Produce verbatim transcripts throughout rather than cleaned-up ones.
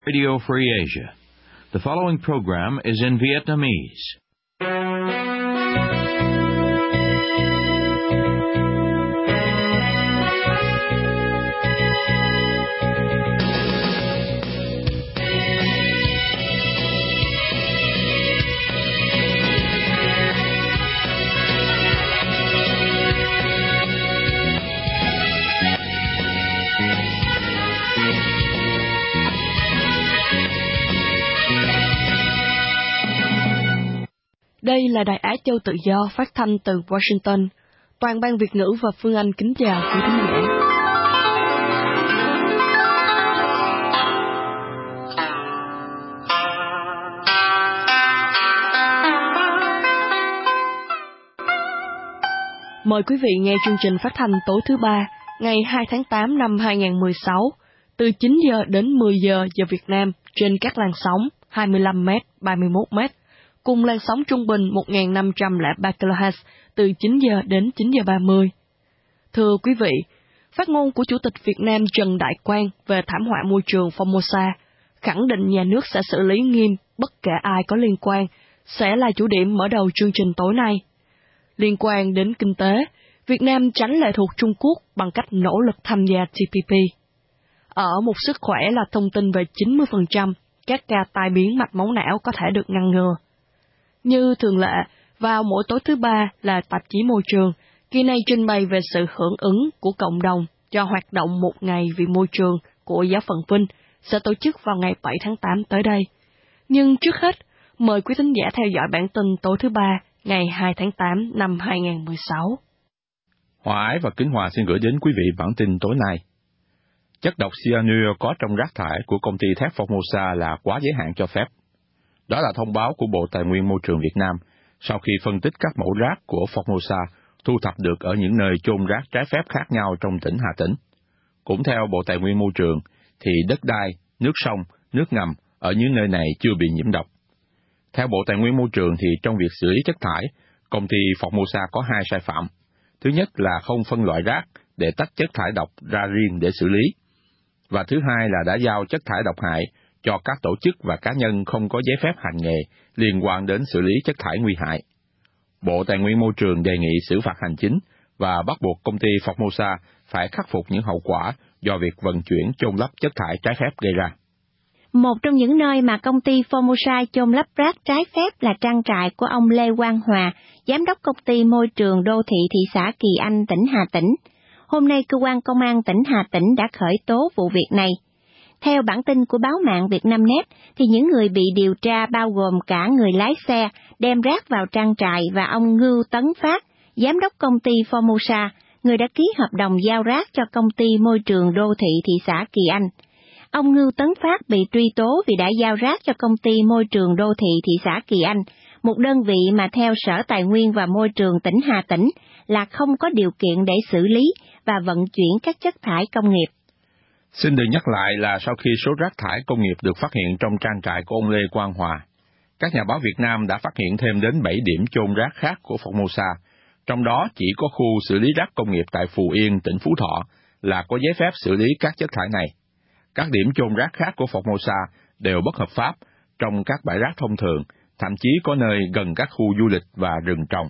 Radio Free Asia. The following program is in Vietnamese. Đây là Đài Á Châu Tự Do phát thanh từ Washington. Toàn ban Việt ngữ và Phương Anh kính chào quý thính giả. Mời quý vị nghe chương trình phát thanh tối thứ ba, ngày hai tháng tám năm hai nghìn không trăm mười sáu, từ chín giờ đến mười giờ giờ Việt Nam trên các làn sóng hai mươi lăm mét, ba mươi mốt mét. Cùng làn sóng trung bình một nghìn năm trăm lẻ ba kHz từ chín giờ đến chín giờ ba mươi. Thưa quý vị, phát ngôn của Chủ tịch Việt Nam Trần Đại Quang về thảm họa môi trường Formosa khẳng định nhà nước sẽ xử lý nghiêm bất kể ai có liên quan, sẽ là chủ điểm mở đầu chương trình tối nay. Liên quan đến kinh tế, Việt Nam tránh lệ thuộc Trung Quốc bằng cách nỗ lực tham gia T P P. Ở Một Sức Khỏe là thông tin về chín mươi phần trăm các ca tai biến mạch máu não có thể được ngăn ngừa. Như thường lệ, vào mỗi tối thứ ba là tạp chí Môi trường, kỳ này trình bày về sự hưởng ứng của cộng đồng cho hoạt động một ngày vì môi trường của Giáo phận Vinh sẽ tổ chức vào ngày bảy tháng tám tới đây. Nhưng trước hết, mời quý thính giả theo dõi bản tin tối thứ ba, ngày hai tháng tám năm hai nghìn không trăm mười sáu. Hòa Ái và Kính Hòa xin gửi đến quý vị bản tin tối nay. Chất độc cyanua có trong rác thải của công ty thép Formosa là quá giới hạn cho phép. Đó là thông báo của Bộ Tài nguyên Môi trường Việt Nam sau khi phân tích các mẫu rác của Formosa thu thập được ở những nơi chôn rác trái phép khác nhau trong tỉnh Hà Tĩnh. Cũng theo Bộ Tài nguyên Môi trường, thì đất đai, nước sông, nước ngầm ở những nơi này chưa bị nhiễm độc. Theo Bộ Tài nguyên Môi trường thì trong việc xử lý chất thải, công ty Formosa có hai sai phạm. Thứ nhất là không phân loại rác để tách chất thải độc ra riêng để xử lý. Và thứ hai là đã giao chất thải độc hại cho các tổ chức và cá nhân không có giấy phép hành nghề liên quan đến xử lý chất thải nguy hại. Bộ Tài nguyên Môi trường đề nghị xử phạt hành chính và bắt buộc công ty Formosa phải khắc phục những hậu quả do việc vận chuyển chôn lấp chất thải trái phép gây ra. Một trong những nơi mà công ty Formosa chôn lấp rác trái phép là trang trại của ông Lê Quang Hòa, giám đốc công ty môi trường đô thị thị xã Kỳ Anh, tỉnh Hà Tĩnh. Hôm nay, cơ quan công an tỉnh Hà Tĩnh đã khởi tố vụ việc này. Theo bản tin của báo mạng Vietnamnet, thì những người bị điều tra bao gồm cả người lái xe đem rác vào trang trại và ông Ngưu Tấn Phát, giám đốc công ty Formosa, người đã ký hợp đồng giao rác cho công ty môi trường đô thị thị xã Kỳ Anh. Ông Ngưu Tấn Phát bị truy tố vì đã giao rác cho công ty môi trường đô thị thị xã Kỳ Anh, một đơn vị mà theo Sở Tài nguyên và Môi trường tỉnh Hà Tĩnh là không có điều kiện để xử lý và vận chuyển các chất thải công nghiệp. Xin được nhắc lại là sau khi số rác thải công nghiệp được phát hiện trong trang trại của ông Lê Quang Hòa, các nhà báo Việt Nam đã phát hiện thêm đến bảy điểm chôn rác khác của Formosa, trong đó chỉ có khu xử lý rác công nghiệp tại Phù Yên, tỉnh Phú Thọ là có giấy phép xử lý các chất thải này. Các điểm chôn rác khác của Formosa đều bất hợp pháp trong các bãi rác thông thường, thậm chí có nơi gần các khu du lịch và rừng trồng.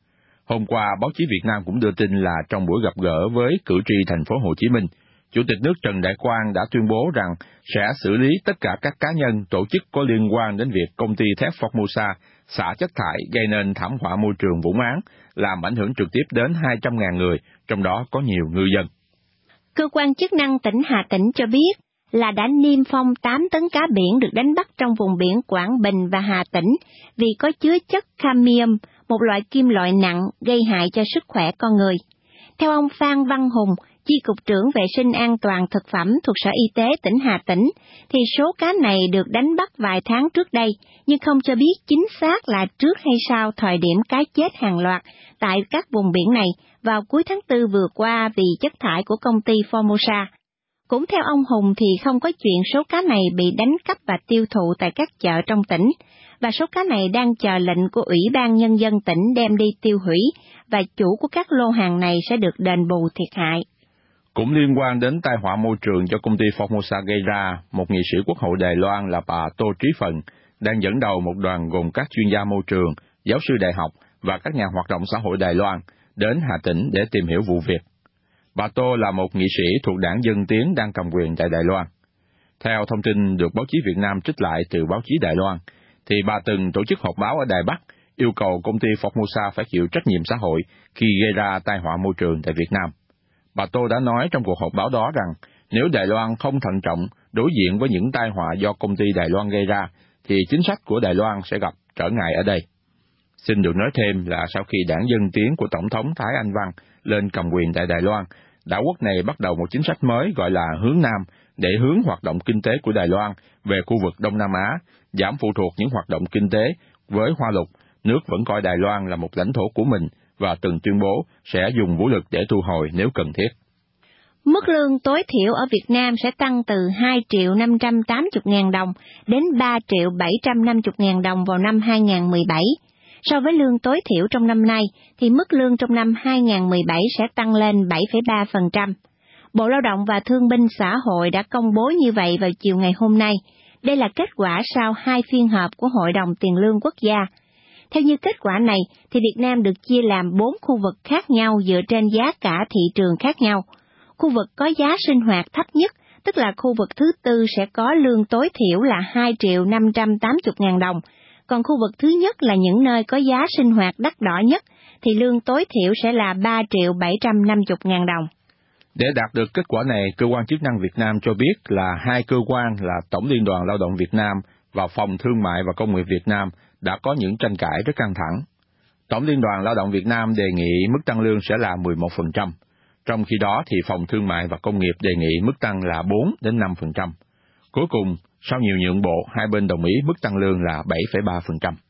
Hôm qua, báo chí Việt Nam cũng đưa tin là trong buổi gặp gỡ với cử tri thành phố Hồ Chí Minh, Chủ tịch nước Trần Đại Quang đã tuyên bố rằng sẽ xử lý tất cả các cá nhân, tổ chức có liên quan đến việc công ty thép Formosa xả chất thải gây nên thảm họa môi trường Vũng Áng, làm ảnh hưởng trực tiếp đến hai trăm nghìn người, trong đó có nhiều ngư dân. Cơ quan chức năng tỉnh Hà Tĩnh cho biết là đã niêm phong tám tấn cá biển được đánh bắt trong vùng biển Quảng Bình và Hà Tĩnh vì có chứa chất cadmium, một loại kim loại nặng gây hại cho sức khỏe con người. Theo ông Phan Văn Hùng, Chi cục trưởng Vệ sinh An toàn Thực phẩm thuộc Sở Y tế tỉnh Hà Tĩnh, thì số cá này được đánh bắt vài tháng trước đây, nhưng không cho biết chính xác là trước hay sau thời điểm cá chết hàng loạt tại các vùng biển này vào cuối tháng tư vừa qua vì chất thải của công ty Formosa. Cũng theo ông Hùng thì không có chuyện số cá này bị đánh cắp và tiêu thụ tại các chợ trong tỉnh, và số cá này đang chờ lệnh của Ủy ban Nhân dân tỉnh đem đi tiêu hủy, và chủ của các lô hàng này sẽ được đền bù thiệt hại. Cũng liên quan đến tai họa môi trường do công ty Formosa gây ra, một nghị sĩ Quốc hội Đài Loan là bà Tô Trí Phần đang dẫn đầu một đoàn gồm các chuyên gia môi trường, giáo sư đại học và các nhà hoạt động xã hội Đài Loan đến Hà Tĩnh để tìm hiểu vụ việc. Bà Tô là một nghị sĩ thuộc đảng Dân Tiến đang cầm quyền tại Đài Loan. Theo thông tin được báo chí Việt Nam trích lại từ báo chí Đài Loan, thì bà từng tổ chức họp báo ở Đài Bắc yêu cầu công ty Formosa phải chịu trách nhiệm xã hội khi gây ra tai họa môi trường tại Việt Nam. Bà Tô đã nói trong cuộc họp báo đó rằng nếu Đài Loan không thận trọng đối diện với những tai họa do công ty Đài Loan gây ra, thì chính sách của Đài Loan sẽ gặp trở ngại ở đây. Xin được nói thêm là sau khi đảng Dân Tiến của Tổng thống Thái Anh Văn lên cầm quyền tại Đài Loan, đảo quốc này bắt đầu một chính sách mới gọi là Hướng Nam để hướng hoạt động kinh tế của Đài Loan về khu vực Đông Nam Á, giảm phụ thuộc những hoạt động kinh tế với Hoa Lục. Nước vẫn coi Đài Loan là một lãnh thổ của mình và từng tuyên bố sẽ dùng vũ lực để thu hồi nếu cần thiết. Mức lương tối thiểu ở Việt Nam sẽ tăng từ hai triệu năm trăm tám mươi ngàn đồng đến ba triệu bảy trăm năm mươi ngàn đồng vào năm hai nghìn không trăm mười bảy. So với lương tối thiểu trong năm nay, thì mức lương trong năm hai nghìn không trăm mười bảy sẽ tăng lên bảy phẩy ba phần trăm. Bộ Lao động và Thương binh Xã hội đã công bố như vậy vào chiều ngày hôm nay. Đây là kết quả sau hai phiên họp của Hội đồng Tiền lương Quốc gia. Theo như kết quả này, thì Việt Nam được chia làm bốn khu vực khác nhau dựa trên giá cả thị trường khác nhau. Khu vực có giá sinh hoạt thấp nhất, tức là khu vực thứ tư sẽ có lương tối thiểu là hai triệu năm trăm tám mươi ngàn đồng, còn khu vực thứ nhất là những nơi có giá sinh hoạt đắt đỏ nhất, thì lương tối thiểu sẽ là ba triệu bảy trăm năm mươi ngàn đồng. Để đạt được kết quả này, cơ quan chức năng Việt Nam cho biết là hai cơ quan là Tổng Liên đoàn Lao động Việt Nam và Phòng Thương mại và Công nghiệp Việt Nam đã có những tranh cãi rất căng thẳng. Tổng Liên đoàn Lao động Việt Nam đề nghị mức tăng lương sẽ là mười một phần trăm, trong khi đó thì Phòng Thương mại và Công nghiệp đề nghị mức tăng là bốn đến năm phần trăm. Cuối cùng, sau nhiều nhượng bộ, hai bên đồng ý mức tăng lương là bảy phẩy ba phần trăm.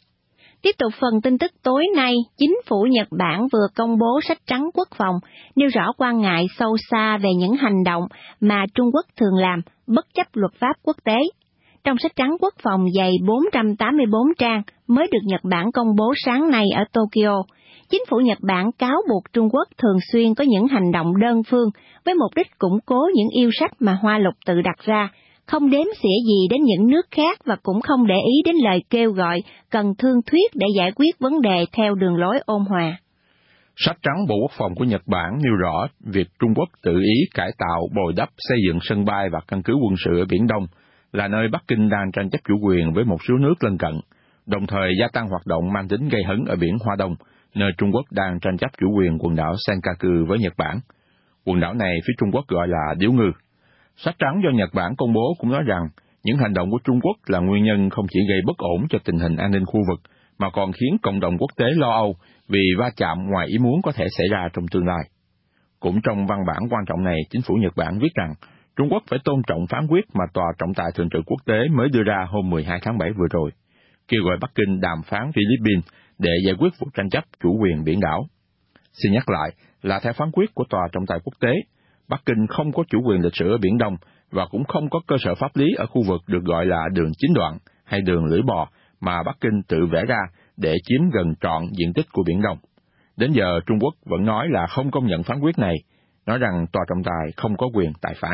Tiếp tục phần tin tức tối nay, chính phủ Nhật Bản vừa công bố sách trắng quốc phòng, nêu rõ quan ngại sâu xa về những hành động mà Trung Quốc thường làm, bất chấp luật pháp quốc tế. Trong sách trắng quốc phòng dày bốn trăm tám mươi bốn trang mới được Nhật Bản công bố sáng nay ở Tokyo, chính phủ Nhật Bản cáo buộc Trung Quốc thường xuyên có những hành động đơn phương với mục đích củng cố những yêu sách mà Hoa Lục tự đặt ra, không đếm xỉa gì đến những nước khác và cũng không để ý đến lời kêu gọi cần thương thuyết để giải quyết vấn đề theo đường lối ôn hòa. Sách trắng Bộ Quốc phòng của Nhật Bản nêu rõ việc Trung Quốc tự ý cải tạo, bồi đắp, xây dựng sân bay và căn cứ quân sự ở Biển Đông là nơi Bắc Kinh đang tranh chấp chủ quyền với một số nước lân cận, đồng thời gia tăng hoạt động mang tính gây hấn ở Biển Hoa Đông, nơi Trung Quốc đang tranh chấp chủ quyền quần đảo Senkaku với Nhật Bản. Quần đảo này phía Trung Quốc gọi là Điếu Ngư. Sách trắng do Nhật Bản công bố cũng nói rằng những hành động của Trung Quốc là nguyên nhân không chỉ gây bất ổn cho tình hình an ninh khu vực, mà còn khiến cộng đồng quốc tế lo âu vì va chạm ngoài ý muốn có thể xảy ra trong tương lai. Cũng trong văn bản quan trọng này, chính phủ Nhật Bản viết rằng Trung Quốc phải tôn trọng phán quyết mà Tòa trọng tài thường trực quốc tế mới đưa ra hôm mười hai tháng bảy vừa rồi, kêu gọi Bắc Kinh đàm phán Philippines để giải quyết vụ tranh chấp chủ quyền biển đảo. Xin nhắc lại là theo phán quyết của Tòa trọng tài quốc tế, Bắc Kinh không có chủ quyền lịch sử ở Biển Đông và cũng không có cơ sở pháp lý ở khu vực được gọi là đường chín đoạn hay đường lưỡi bò mà Bắc Kinh tự vẽ ra để chiếm gần trọn diện tích của Biển Đông. Đến giờ Trung Quốc vẫn nói là không công nhận phán quyết này, nói rằng Tòa trọng tài không có quyền tài phán.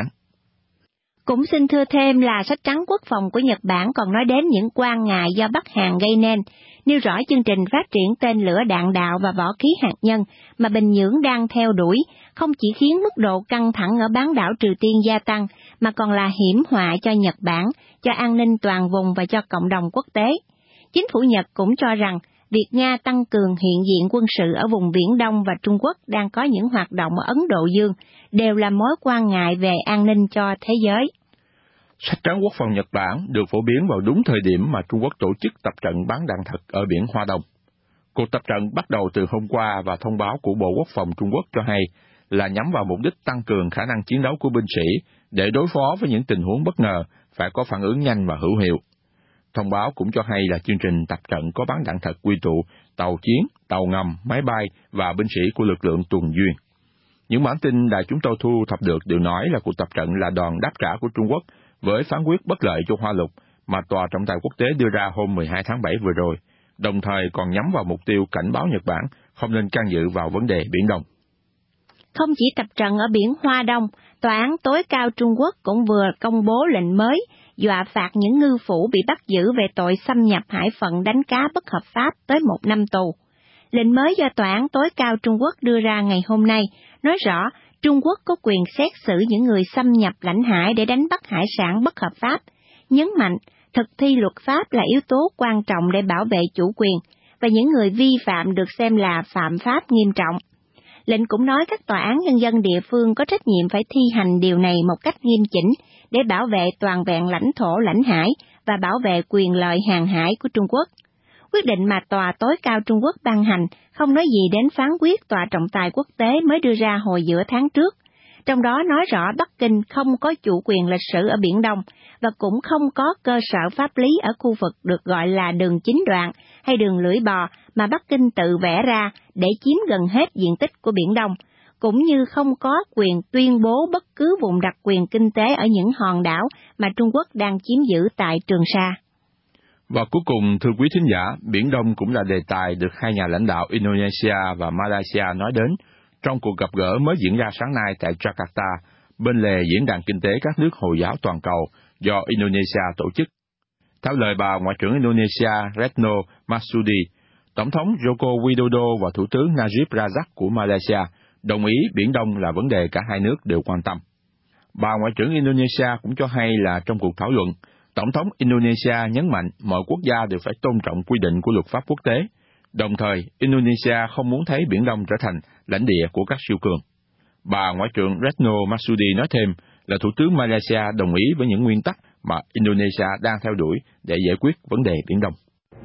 Cũng xin thưa thêm là sách trắng quốc phòng của Nhật Bản còn nói đến những quan ngại do Bắc Hàn gây nên, nêu rõ chương trình phát triển tên lửa đạn đạo và võ khí hạt nhân mà Bình Nhưỡng đang theo đuổi, không chỉ khiến mức độ căng thẳng ở bán đảo Triều Tiên gia tăng, mà còn là hiểm họa cho Nhật Bản, cho an ninh toàn vùng và cho cộng đồng quốc tế. Chính phủ Nhật cũng cho rằng việc Nga tăng cường hiện diện quân sự ở vùng Biển Đông và Trung Quốc đang có những hoạt động ở Ấn Độ Dương, đều là mối quan ngại về an ninh cho thế giới. Sách trắng quốc phòng Nhật Bản được phổ biến vào đúng thời điểm mà Trung Quốc tổ chức tập trận bắn đạn thật ở Biển Hoa Đông. Cuộc tập trận bắt đầu từ hôm qua và thông báo của Bộ Quốc phòng Trung Quốc cho hay là nhắm vào mục đích tăng cường khả năng chiến đấu của binh sĩ để đối phó với những tình huống bất ngờ, phải có phản ứng nhanh và hữu hiệu. Thông báo cũng cho hay là chương trình tập trận có bắn đạn thật quy tụ tàu chiến, tàu ngầm, máy bay và binh sĩ của lực lượng tuần duyên. Những bản tin đài chúng tôi thu thập được đều nói là cuộc tập trận là đòn đáp trả của Trung Quốc với phán quyết bất lợi cho Hoa Lục mà Tòa trọng tài quốc tế đưa ra hôm mười hai tháng bảy vừa rồi, đồng thời còn nhắm vào mục tiêu cảnh báo Nhật Bản không nên can dự vào vấn đề Biển Đông. Không chỉ tập trận ở biển Hoa Đông, Tòa án tối cao Trung Quốc cũng vừa công bố lệnh mới dọa phạt những ngư phủ bị bắt giữ về tội xâm nhập hải phận đánh cá bất hợp pháp tới một năm tù. Lệnh mới do Tòa án tối cao Trung Quốc đưa ra ngày hôm nay nói rõ Trung Quốc có quyền xét xử những người xâm nhập lãnh hải để đánh bắt hải sản bất hợp pháp, nhấn mạnh thực thi luật pháp là yếu tố quan trọng để bảo vệ chủ quyền, và những người vi phạm được xem là phạm pháp nghiêm trọng. Lệnh cũng nói các tòa án nhân dân địa phương có trách nhiệm phải thi hành điều này một cách nghiêm chỉnh để bảo vệ toàn vẹn lãnh thổ lãnh hải và bảo vệ quyền lợi hàng hải của Trung Quốc. Quyết định mà Tòa tối cao Trung Quốc ban hành không nói gì đến phán quyết Tòa trọng tài quốc tế mới đưa ra hồi giữa tháng trước, trong đó nói rõ Bắc Kinh không có chủ quyền lịch sử ở Biển Đông và cũng không có cơ sở pháp lý ở khu vực được gọi là đường chín đoạn hay đường lưỡi bò mà Bắc Kinh tự vẽ ra để chiếm gần hết diện tích của Biển Đông, cũng như không có quyền tuyên bố bất cứ vùng đặc quyền kinh tế ở những hòn đảo mà Trung Quốc đang chiếm giữ tại Trường Sa. Và cuối cùng, thưa quý thính giả, Biển Đông cũng là đề tài được hai nhà lãnh đạo Indonesia và Malaysia nói đến trong cuộc gặp gỡ mới diễn ra sáng nay tại Jakarta, bên lề Diễn đàn Kinh tế các nước Hồi giáo toàn cầu do Indonesia tổ chức. Theo lời bà Ngoại trưởng Indonesia Retno Marsudi, Tổng thống Joko Widodo và Thủ tướng Najib Razak của Malaysia đồng ý Biển Đông là vấn đề cả hai nước đều quan tâm. Bà Ngoại trưởng Indonesia cũng cho hay là trong cuộc thảo luận, Tổng thống Indonesia nhấn mạnh mọi quốc gia đều phải tôn trọng quy định của luật pháp quốc tế. Đồng thời, Indonesia không muốn thấy Biển Đông trở thành lãnh địa của các siêu cường. Bà Ngoại trưởng Retno Marsudi nói thêm là Thủ tướng Malaysia đồng ý với những nguyên tắc mà Indonesia đang theo đuổi để giải quyết vấn đề Biển Đông.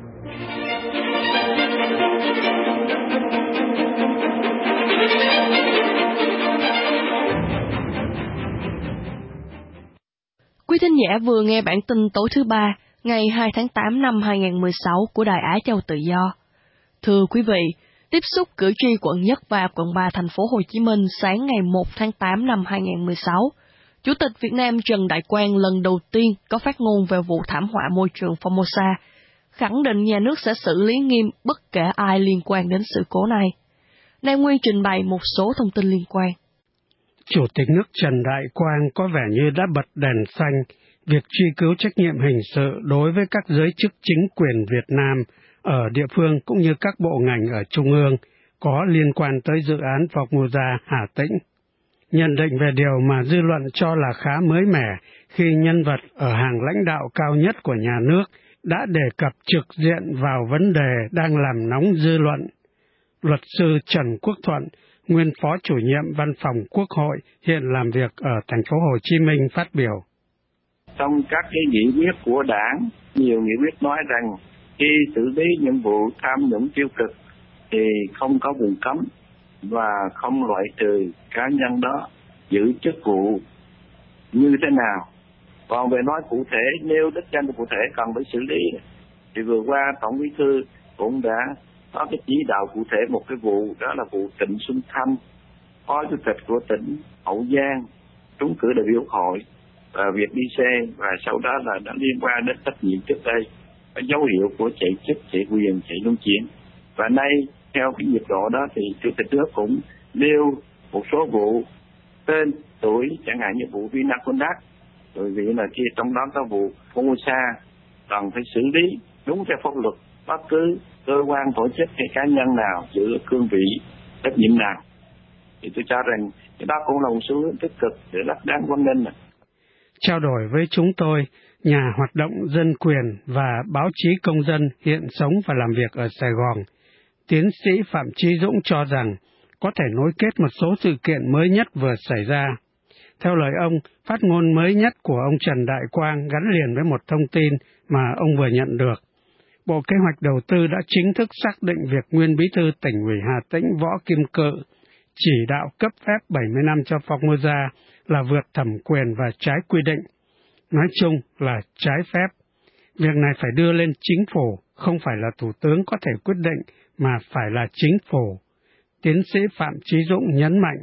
Quý thính giả vừa nghe bản tin tối thứ ba, ngày hai tháng tám năm hai nghìn không trăm mười sáu của Đài Á Châu Tự Do. Thưa quý vị, tiếp xúc cử tri quận Nhất và quận ba thành phố Hồ Chí Minh sáng ngày một tháng tám năm hai nghìn không trăm mười sáu, Chủ tịch Việt Nam Trần Đại Quang lần đầu tiên có phát ngôn về vụ thảm họa môi trường Formosa, khẳng định nhà nước sẽ xử lý nghiêm bất kể ai liên quan đến sự cố này. Nay Nguyên trình bày một số thông tin liên quan. Chủ tịch nước Trần Đại Quang có vẻ như đã bật đèn xanh việc truy cứu trách nhiệm hình sự đối với các giới chức chính quyền Việt Nam ở địa phương cũng như các bộ ngành ở Trung ương có liên quan tới dự án Formosa Hà Tĩnh. Nhận định về điều mà dư luận cho là khá mới mẻ khi nhân vật ở hàng lãnh đạo cao nhất của nhà nước đã đề cập trực diện vào vấn đề đang làm nóng dư luận. Luật sư Trần Quốc Thuận, nguyên phó chủ nhiệm văn phòng Quốc hội, hiện làm việc ở thành phố Hồ Chí Minh phát biểu. Trong các cái nghị quyết của Đảng, nhiều nghị quyết nói rằng khi xử lý những vụ tham nhũng tiêu cực thì không có vùng cấm và không loại trừ cá nhân đó giữ chức vụ như thế nào. Còn về nói cụ thể, nêu đích danh cụ thể cần phải xử lý, thì vừa qua Tổng Bí thư cũng đã có cái chỉ đạo cụ thể một cái vụ, đó là vụ Trịnh Xuân Thanh, phó chủ tịch của tỉnh Hậu Giang, trúng cử đại biểu Quốc hội và việc đi xe, và sau đó là đã liên quan đến trách nhiệm trước đây, có dấu hiệu của chạy chức, chạy quyền, chạy luân chuyển. Và nay theo cái nhịp độ đó thì Chủ tịch nước cũng nêu một số vụ tên tuổi, chẳng hạn như vụ Vinacondac, bởi vì là khi trong đó có vụ Formosa, cần phải xử lý đúng theo pháp luật bất cứ cơ quan, tổ chức hay cá nhân nào giữ cương vị trách nhiệm nào. Thì tôi cho rằng cái đó cũng là một xu hướng tích cực để rất đáng quan nghênh. Trao đổi với chúng tôi, nhà hoạt động dân quyền và báo chí công dân hiện sống và làm việc ở Sài Gòn, tiến sĩ Phạm Chí Dũng cho rằng có thể nối kết một số sự kiện mới nhất vừa xảy ra. Theo lời ông, phát ngôn mới nhất của ông Trần Đại Quang gắn liền với một thông tin mà ông vừa nhận được. Bộ Kế hoạch Đầu tư đã chính thức xác định việc nguyên bí thư tỉnh ủy Hà Tĩnh Võ Kim Cự chỉ đạo cấp phép bảy mươi năm cho Formosa là vượt thẩm quyền và trái quy định. Nói chung là trái phép. Việc này phải đưa lên chính phủ, không phải là thủ tướng có thể quyết định, mà phải là chính phủ. Tiến sĩ Phạm Chí Dũng nhấn mạnh.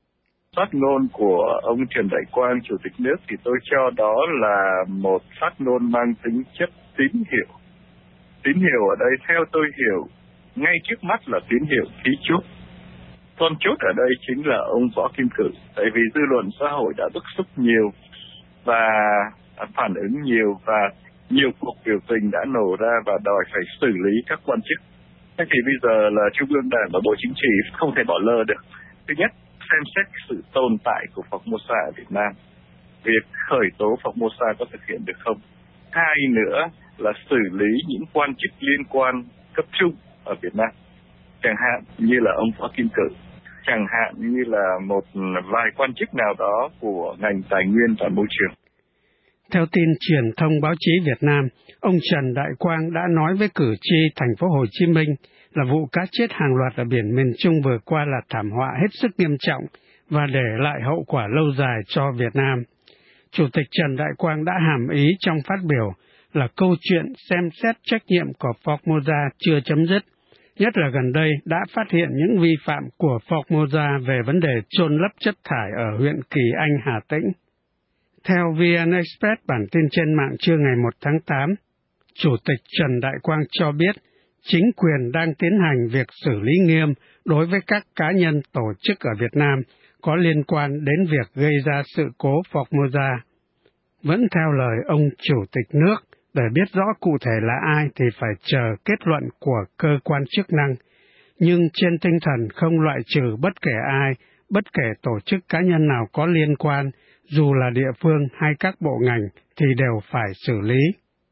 Phát ngôn của ông Trần Đại Quang, Chủ tịch nước, thì tôi cho đó là một phát ngôn mang tính chất tín hiệu. Tín hiệu ở đây theo tôi hiểu, ngay trước mắt là tín hiệu khí chúc. Con chốt ở đây chính là ông Võ Kim Cự, tại vì dư luận xã hội đã bức xúc nhiều và phản ứng nhiều và nhiều cuộc biểu tình đã nổ ra và đòi phải xử lý các quan chức. Thế thì bây giờ là Trung ương Đảng và Bộ Chính trị không thể bỏ lơ được. Thứ nhất, xem xét sự tồn tại của Formosa ở Việt Nam. Việc khởi tố Formosa có thực hiện được không? Hai nữa là xử lý những quan chức liên quan cấp trung ở Việt Nam. Chẳng hạn như là ông Võ Kim Cự, chẳng hạn như là một vài quan chức nào đó của ngành tài nguyên và môi trường. Theo tin truyền thông báo chí Việt Nam, ông Trần Đại Quang đã nói với cử tri thành phố Hồ Chí Minh là vụ cá chết hàng loạt ở biển miền Trung vừa qua là thảm họa hết sức nghiêm trọng và để lại hậu quả lâu dài cho Việt Nam. Chủ tịch Trần Đại Quang đã hàm ý trong phát biểu là câu chuyện xem xét trách nhiệm của Formosa chưa chấm dứt, nhất là gần đây đã phát hiện những vi phạm của Formosa về vấn đề chôn lấp chất thải ở huyện Kỳ Anh, Hà Tĩnh. Theo vê en Express bản tin trên mạng trưa ngày một tháng tám, Chủ tịch Trần Đại Quang cho biết chính quyền đang tiến hành việc xử lý nghiêm đối với các cá nhân tổ chức ở Việt Nam có liên quan đến việc gây ra sự cố Formosa. Vẫn theo lời ông Chủ tịch nước, để biết rõ cụ thể là ai thì phải chờ kết luận của cơ quan chức năng, nhưng trên tinh thần không loại trừ bất kể ai, bất kể tổ chức cá nhân nào có liên quan, dù là địa phương hay các bộ ngành thì đều phải xử lý.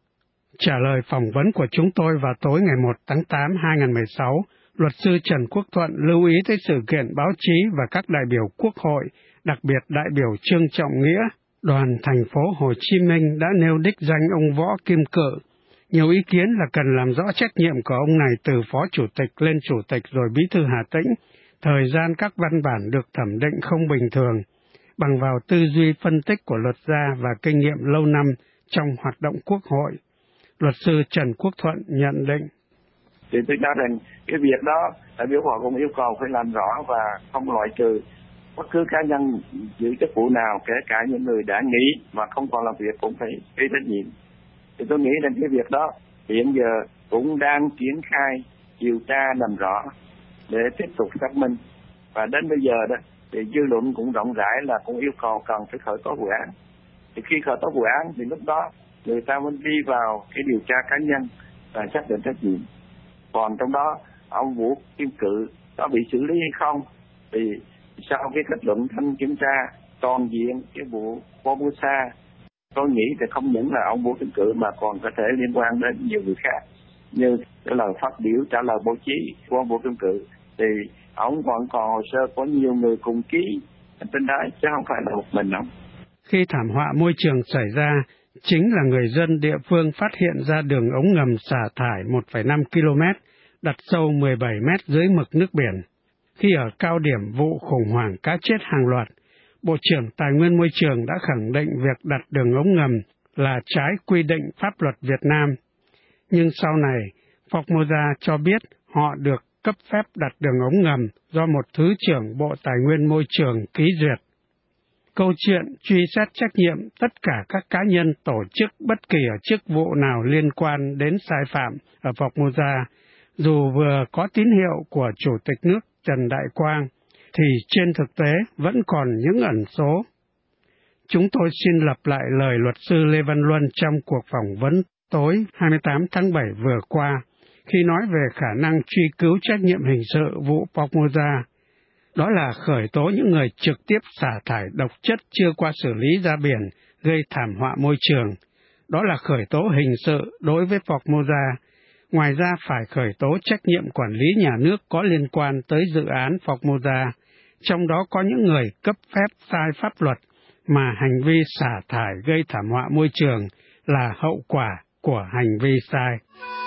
Trả lời phỏng vấn của chúng tôi vào tối ngày một tháng tám năm hai nghìn không trăm mười sáu, luật sư Trần Quốc Thuận lưu ý tới sự kiện báo chí và các đại biểu Quốc hội, đặc biệt đại biểu Trương Trọng Nghĩa, đoàn thành phố Hồ Chí Minh đã nêu đích danh ông Võ Kim Cự. Nhiều ý kiến là cần làm rõ trách nhiệm của ông này từ phó chủ tịch lên chủ tịch rồi bí thư Hà Tĩnh, thời gian các văn bản được thẩm định không bình thường, bằng vào tư duy phân tích của luật gia và kinh nghiệm lâu năm trong hoạt động Quốc hội. Luật sư Trần Quốc Thuận nhận định. Thì tôi cho rằng cái việc đó đại biểu họ cũng yêu cầu phải làm rõ và không loại trừ bất cứ cá nhân giữ chức vụ nào, kể cả những người đã nghỉ mà không còn làm việc cũng phải chịu trách nhiệm. Thì tôi nghĩ rằng cái việc đó hiện giờ cũng đang triển khai điều tra làm rõ để tiếp tục xác minh. Và đến bây giờ đó thì dư luận cũng rộng rãi là cũng yêu cầu cần phải khởi tố vụ án. Thì khi khởi tố vụ án thì lúc đó người ta mới đi vào cái điều tra cá nhân và xác định trách nhiệm. Còn trong đó ông Vũ Kim Cự có bị xử lý hay không thì sau cái kết luận thanh kiểm tra toàn diện cái vụ Formosa, tôi nghĩ thì không những là ông Vũ Kim Cự mà còn có thể liên quan đến nhiều người khác. Như cái lời phát biểu trả lời báo chí của ông Vũ Kim Cự thì ông vẫn còn hồ sơ có nhiều người cùng ký trên đó chứ không phải là một mình ông. Khi thảm họa môi trường xảy ra, chính là người dân địa phương phát hiện ra đường ống ngầm xả thải một phẩy năm ki lô mét, đặt sâu mười bảy mét dưới mực nước biển. Khi ở cao điểm vụ khủng hoảng cá chết hàng loạt, Bộ trưởng Tài nguyên Môi trường đã khẳng định việc đặt đường ống ngầm là trái quy định pháp luật Việt Nam. Nhưng sau này, Formosa cho biết họ được cấp phép đặt đường ống ngầm do một Thứ trưởng Bộ Tài nguyên Môi trường ký duyệt. Câu chuyện truy xét trách nhiệm tất cả các cá nhân tổ chức bất kỳ ở chức vụ nào liên quan đến sai phạm ở Formosa, dù vừa có tín hiệu của Chủ tịch nước Trần Đại Quang, thì trên thực tế vẫn còn những ẩn số. Chúng tôi xin lặp lại lời luật sư Lê Văn Luân trong cuộc phỏng vấn tối hai mươi tám tháng bảy vừa qua, khi nói về khả năng truy cứu trách nhiệm hình sự vụ Formosa. Đó là khởi tố những người trực tiếp xả thải độc chất chưa qua xử lý ra biển gây thảm họa môi trường. Đó là khởi tố hình sự đối với Formosa. Ngoài ra phải khởi tố trách nhiệm quản lý nhà nước có liên quan tới dự án Formosa, trong đó có những người cấp phép sai pháp luật mà hành vi xả thải gây thảm họa môi trường là hậu quả của hành vi sai.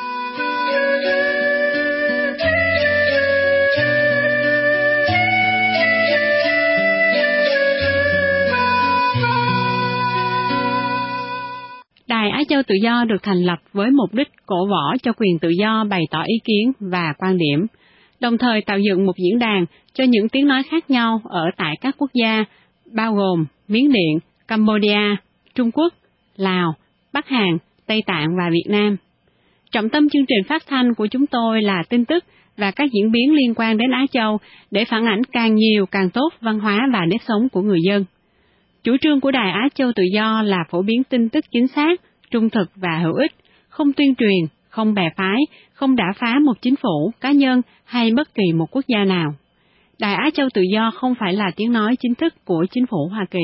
Đài Á Châu Tự Do được thành lập với mục đích cổ võ cho quyền tự do bày tỏ ý kiến và quan điểm, đồng thời tạo dựng một diễn đàn cho những tiếng nói khác nhau ở tại các quốc gia, bao gồm Miến Điện, Cambodia, Trung Quốc, Lào, Bắc Hàn, Tây Tạng và Việt Nam. Trọng tâm chương trình phát thanh của chúng tôi là tin tức và các diễn biến liên quan đến Á Châu để phản ảnh càng nhiều càng tốt văn hóa và nếp sống của người dân. Chủ trương của Đài Á Châu Tự Do là phổ biến tin tức chính xác, trung thực và hữu ích, không tuyên truyền, không bè phái, không đả phá một chính phủ, cá nhân hay bất kỳ một quốc gia nào. Đài Á Châu Tự Do không phải là tiếng nói chính thức của chính phủ Hoa Kỳ.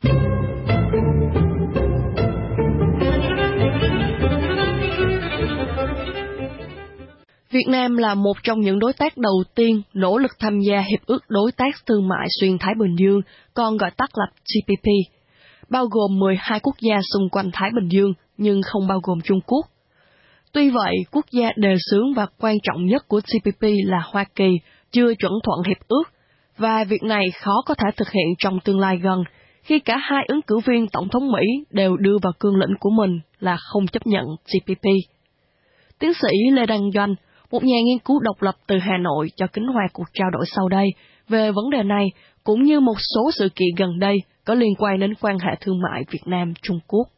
Việt Nam là một trong những đối tác đầu tiên nỗ lực tham gia Hiệp ước Đối tác Thương mại Xuyên Thái Bình Dương, còn gọi tắt là T P P, bao gồm mười hai quốc gia xung quanh Thái Bình Dương nhưng không bao gồm Trung Quốc. Tuy vậy, quốc gia đề xướng và quan trọng nhất của T P P là Hoa Kỳ chưa chuẩn thuận hiệp ước, và việc này khó có thể thực hiện trong tương lai gần, khi cả hai ứng cử viên Tổng thống Mỹ đều đưa vào cương lĩnh của mình là không chấp nhận T P P. Tiến sĩ Lê Đăng Doanh, một nhà nghiên cứu độc lập từ Hà Nội, cho Kính Hoa cuộc trao đổi sau đây về vấn đề này, cũng như một số sự kiện gần đây có liên quan đến quan hệ thương mại Việt Nam-Trung Quốc.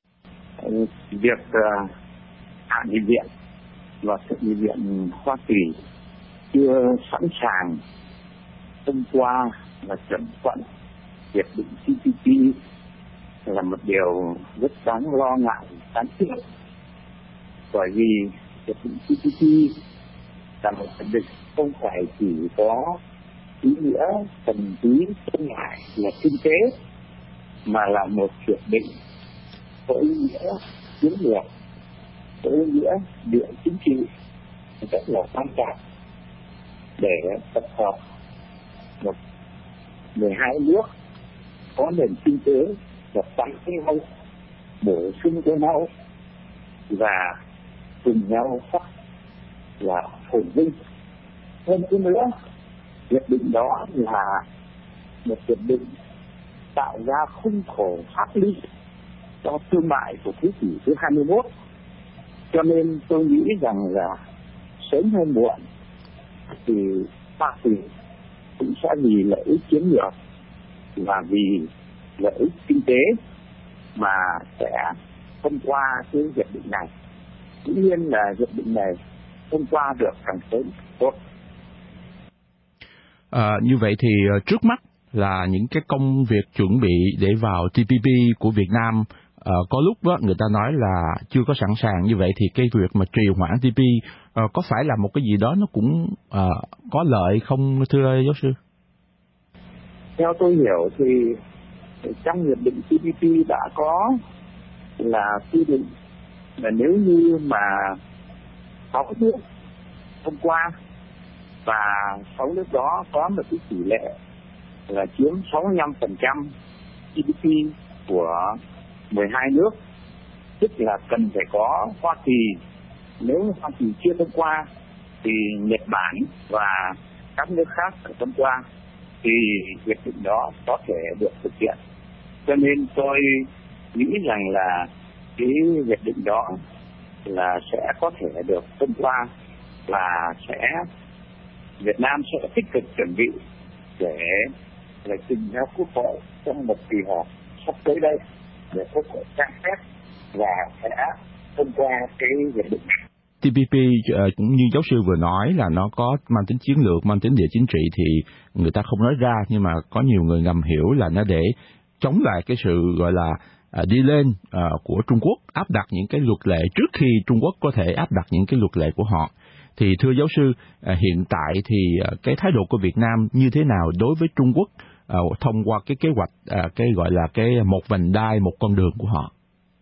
Việc uh, Hạ nghị viện và Thượng nghị viện Hoa Kỳ chưa sẵn sàng thông qua và chuẩn thuận hiệp định T P P là một điều rất đáng lo ngại, đáng tiếc, bởi vì hiệp định T P P là một hiệp định không phải chỉ có ý nghĩa thuần túy thương mại là kinh tế, mà là một hiệp định có ý nghĩa chiến lược, có ý nghĩa địa chính trị rất là quan trọng để tập hợp một mười hai nước có nền kinh tế hợp tác với nhau, bổ sung cho nhau và cùng nhau phát là phồn vinh. Hơn thế nữa, hiệp định đó là một hiệp định tạo ra khung khổ pháp lý cho thương mại của thế kỷ thứ hai mươi mốt. Cho nên tôi nghĩ rằng là sớm hay muộn thì Hoa Kỳ cũng sẽ vì lợi ích chiến lược và vì lợi ích kinh tế mà sẽ thông qua cái hiệp định này. Dĩ nhiên là hiệp định này thông qua được càng sớm tốt. À, như vậy thì trước mắt là những cái công việc chuẩn bị để vào T P P của Việt Nam, à, có lúc đó, người ta nói là chưa có sẵn sàng. Như vậy thì cái việc mà trì hoãn T P P à, có phải là một cái gì đó nó cũng à, có lợi không, thưa giáo sư? Theo tôi hiểu thì trong hiệp định T P P đã có là quy định là nếu như mà sáu nước thông qua và sáu nước đó có một cái tỷ lệ là chiếm sáu mươi lăm phần trăm G D P của mười hai nước, tức là cần phải có Hoa Kỳ. Nếu Hoa Kỳ chưa thông qua thì Nhật Bản và các nước khác phải thông qua thì hiệp định đó có thể được thực hiện. Cho nên tôi nghĩ rằng là cái hiệp định đó là sẽ có thể được thông qua và sẽ Việt Nam sẽ tích cực chuẩn bị để để trình ra Quốc hội trong một kỳ họp sắp tới đây để Quốc hội xem xét và sẽ thông qua cái hiệp định này. T P P uh, cũng như giáo sư vừa nói là nó có mang tính chiến lược, mang tính địa chính trị thì người ta không nói ra, nhưng mà có nhiều người ngầm hiểu là nó để chống lại cái sự gọi là uh, đi lên uh, của Trung Quốc, áp đặt những cái luật lệ trước khi Trung Quốc có thể áp đặt những cái luật lệ của họ. Thì thưa giáo sư, uh, hiện tại thì uh, cái thái độ của Việt Nam như thế nào đối với Trung Quốc uh, thông qua cái kế hoạch, uh, cái gọi là cái một vành đai, một con đường của họ?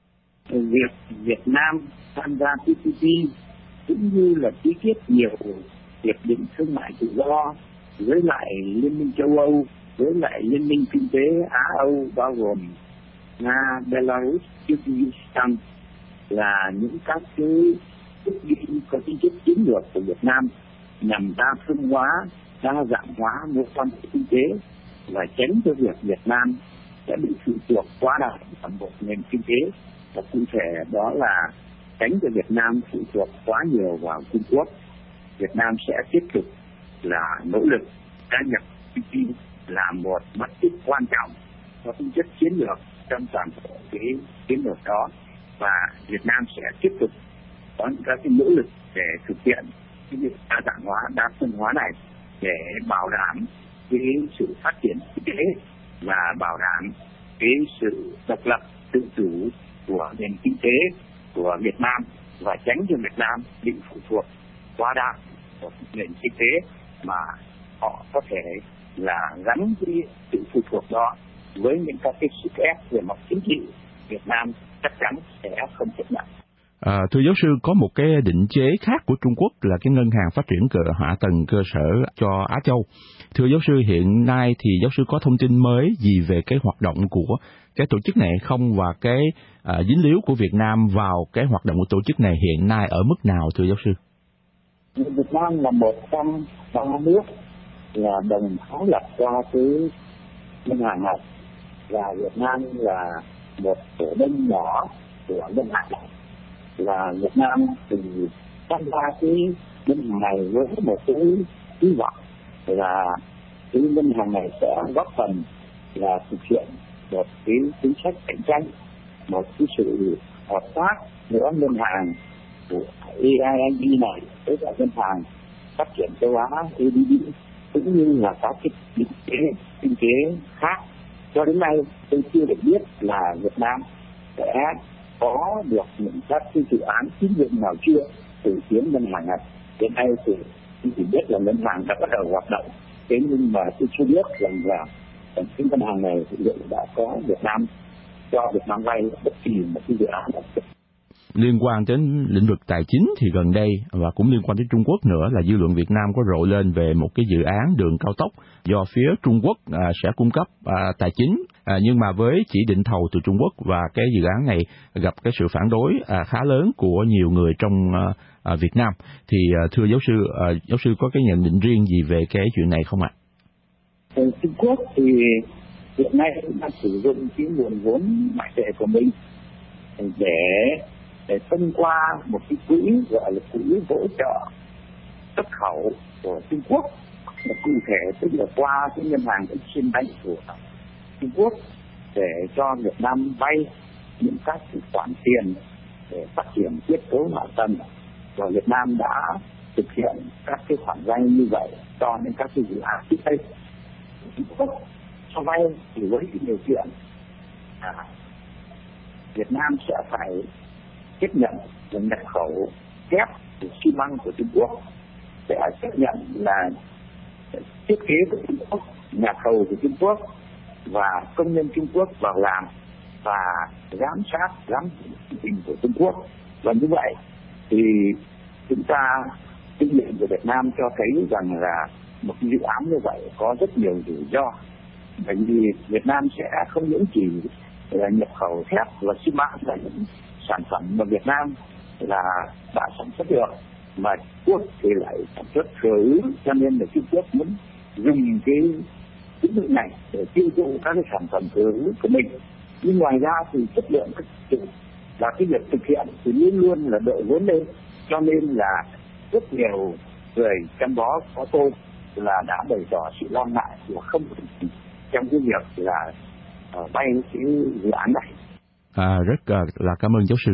Việc Việt Nam tham gia T P P cũng như là ký kết nhiều hiệp định thương mại tự do với lại Liên minh châu Âu, với lại Liên minh kinh tế Á Âu bao gồm Nga, Belarus, Kyrgyzstan là những các cái quyết định có tính chất chiến lược của Việt Nam nhằm đa phương hóa, đa dạng hóa mối quan hệ kinh tế và tránh cho việc Việt Nam sẽ bị phụ thuộc quá đà vào một nền kinh tế, và cụ thể đó là tránh cho Việt Nam phụ thuộc quá nhiều vào Trung Quốc. Việt Nam sẽ tiếp tục là nỗ lực gia nhập T P P là một mắt xích quan trọng có tính chất chiến lược trong toàn bộ cái chiến lược đó, và Việt Nam sẽ tiếp tục có những các cái nỗ lực để thực hiện cái việc đa dạng hóa, đa phân hóa này để bảo đảm cái sự phát triển kinh tế và bảo đảm cái sự độc lập tự chủ của nền kinh tế của Việt Nam và tránh cho Việt Nam bị phụ thuộc quá đa vào nền kinh tế mà họ có thể là gắn cái sự phụ thuộc đó với những các cái sức ép về mặt chính trị. Việt Nam chắc chắn sẽ không chấp nhận. À, thưa giáo sư, có một cái định chế khác của Trung Quốc là cái ngân hàng phát triển cơ hạ tầng cơ sở cho Á Châu. Thưa giáo sư, hiện nay thì giáo sư có thông tin mới gì về cái hoạt động của cái tổ chức này không, và cái à, dính líu của Việt Nam vào cái hoạt động của tổ chức này hiện nay ở mức nào, thưa giáo sư? Việt Nam là một trong ba nước là đồng sáng lập ra cái ngân hàng này, và Việt Nam là một cổ đông nhỏ của ngân hàng này. Là Việt Nam thì tham gia cái ngân hàng này với một cái hy vọng là cái ngân hàng này sẽ góp phần là thực hiện một cái chính sách cạnh tranh, một cái sự hợp tác giữa ngân hàng của a i anh bê này với cả ngân hàng phát triển châu Á a đê bê cũng như là các cái kinh tế kinh tế khác. Cho đến nay tôi chưa được biết là Việt Nam sẽ có được những các cái dự án tín dụng nào chưa từ phía ngân hàng này. Hiện nay thì tôi chỉ biết là ngân hàng đã bắt đầu hoạt động, thế nhưng mà tôi chưa biết rằng là cái ngân hàng này hiện đã có Việt Nam cho Việt Nam vay bất kỳ một cái dự án nào. Liên quan đến lĩnh vực tài chính thì gần đây, và cũng liên quan đến Trung Quốc nữa, là dư luận Việt Nam có rộ lên về một cái dự án đường cao tốc do phía Trung Quốc à, sẽ cung cấp à, tài chính, à, nhưng mà với chỉ định thầu từ Trung Quốc, và cái dự án này gặp cái sự phản đối à, khá lớn của nhiều người trong à, à, Việt Nam. Thì à, thưa giáo sư, à, giáo sư có cái nhận định riêng gì về cái chuyện này không ạ? Ở Trung Quốc thì hiện nay đang sử dụng cái nguồn vốn ngoại tệ của mình để để thông qua một cái quỹ gọi là quỹ hỗ trợ xuất khẩu của Trung Quốc, cụ thể tức là qua cái ngân hàng Eximbank của Trung Quốc để cho Việt Nam vay những các khoản tiền để phát triển kết cấu hạ tầng, và Việt Nam đã thực hiện các cái khoản vay như vậy cho những các cái dự án trước đây. Trung Quốc cho vay thì với cái điều kiện à, Việt Nam sẽ phải chấp nhận là nhập khẩu thép của xi măng của Trung Quốc, sẽ chấp nhận là thiết kế của Trung Quốc, nhà thầu của Trung Quốc và công nhân Trung Quốc vào làm, và giám sát giám định của Trung Quốc. Và như vậy thì chúng ta kinh nghiệm của Việt Nam cho thấy rằng là một dự án như vậy có rất nhiều rủi ro, bởi vì Việt Nam sẽ không những chỉ là nhập khẩu thép và xi măng là những sản phẩm mà Việt Nam là đã sản xuất được, mà Trung Quốc thì lại sản xuất thừa ứ, cho nên là Trung Quốc muốn dùng cái lĩnh vực này để tiêu thụ các cái sản phẩm thừa ứ của mình. Nhưng ngoài ra thì chất lượng các dịch và cái việc thực hiện thì luôn luôn là đội vốn lên, cho nên là rất nhiều người trong đó có tôi là đã bày tỏ sự lo ngại của không trong cái việc là uh, vay cái dự án này. À, rất uh, là cảm ơn giáo sư.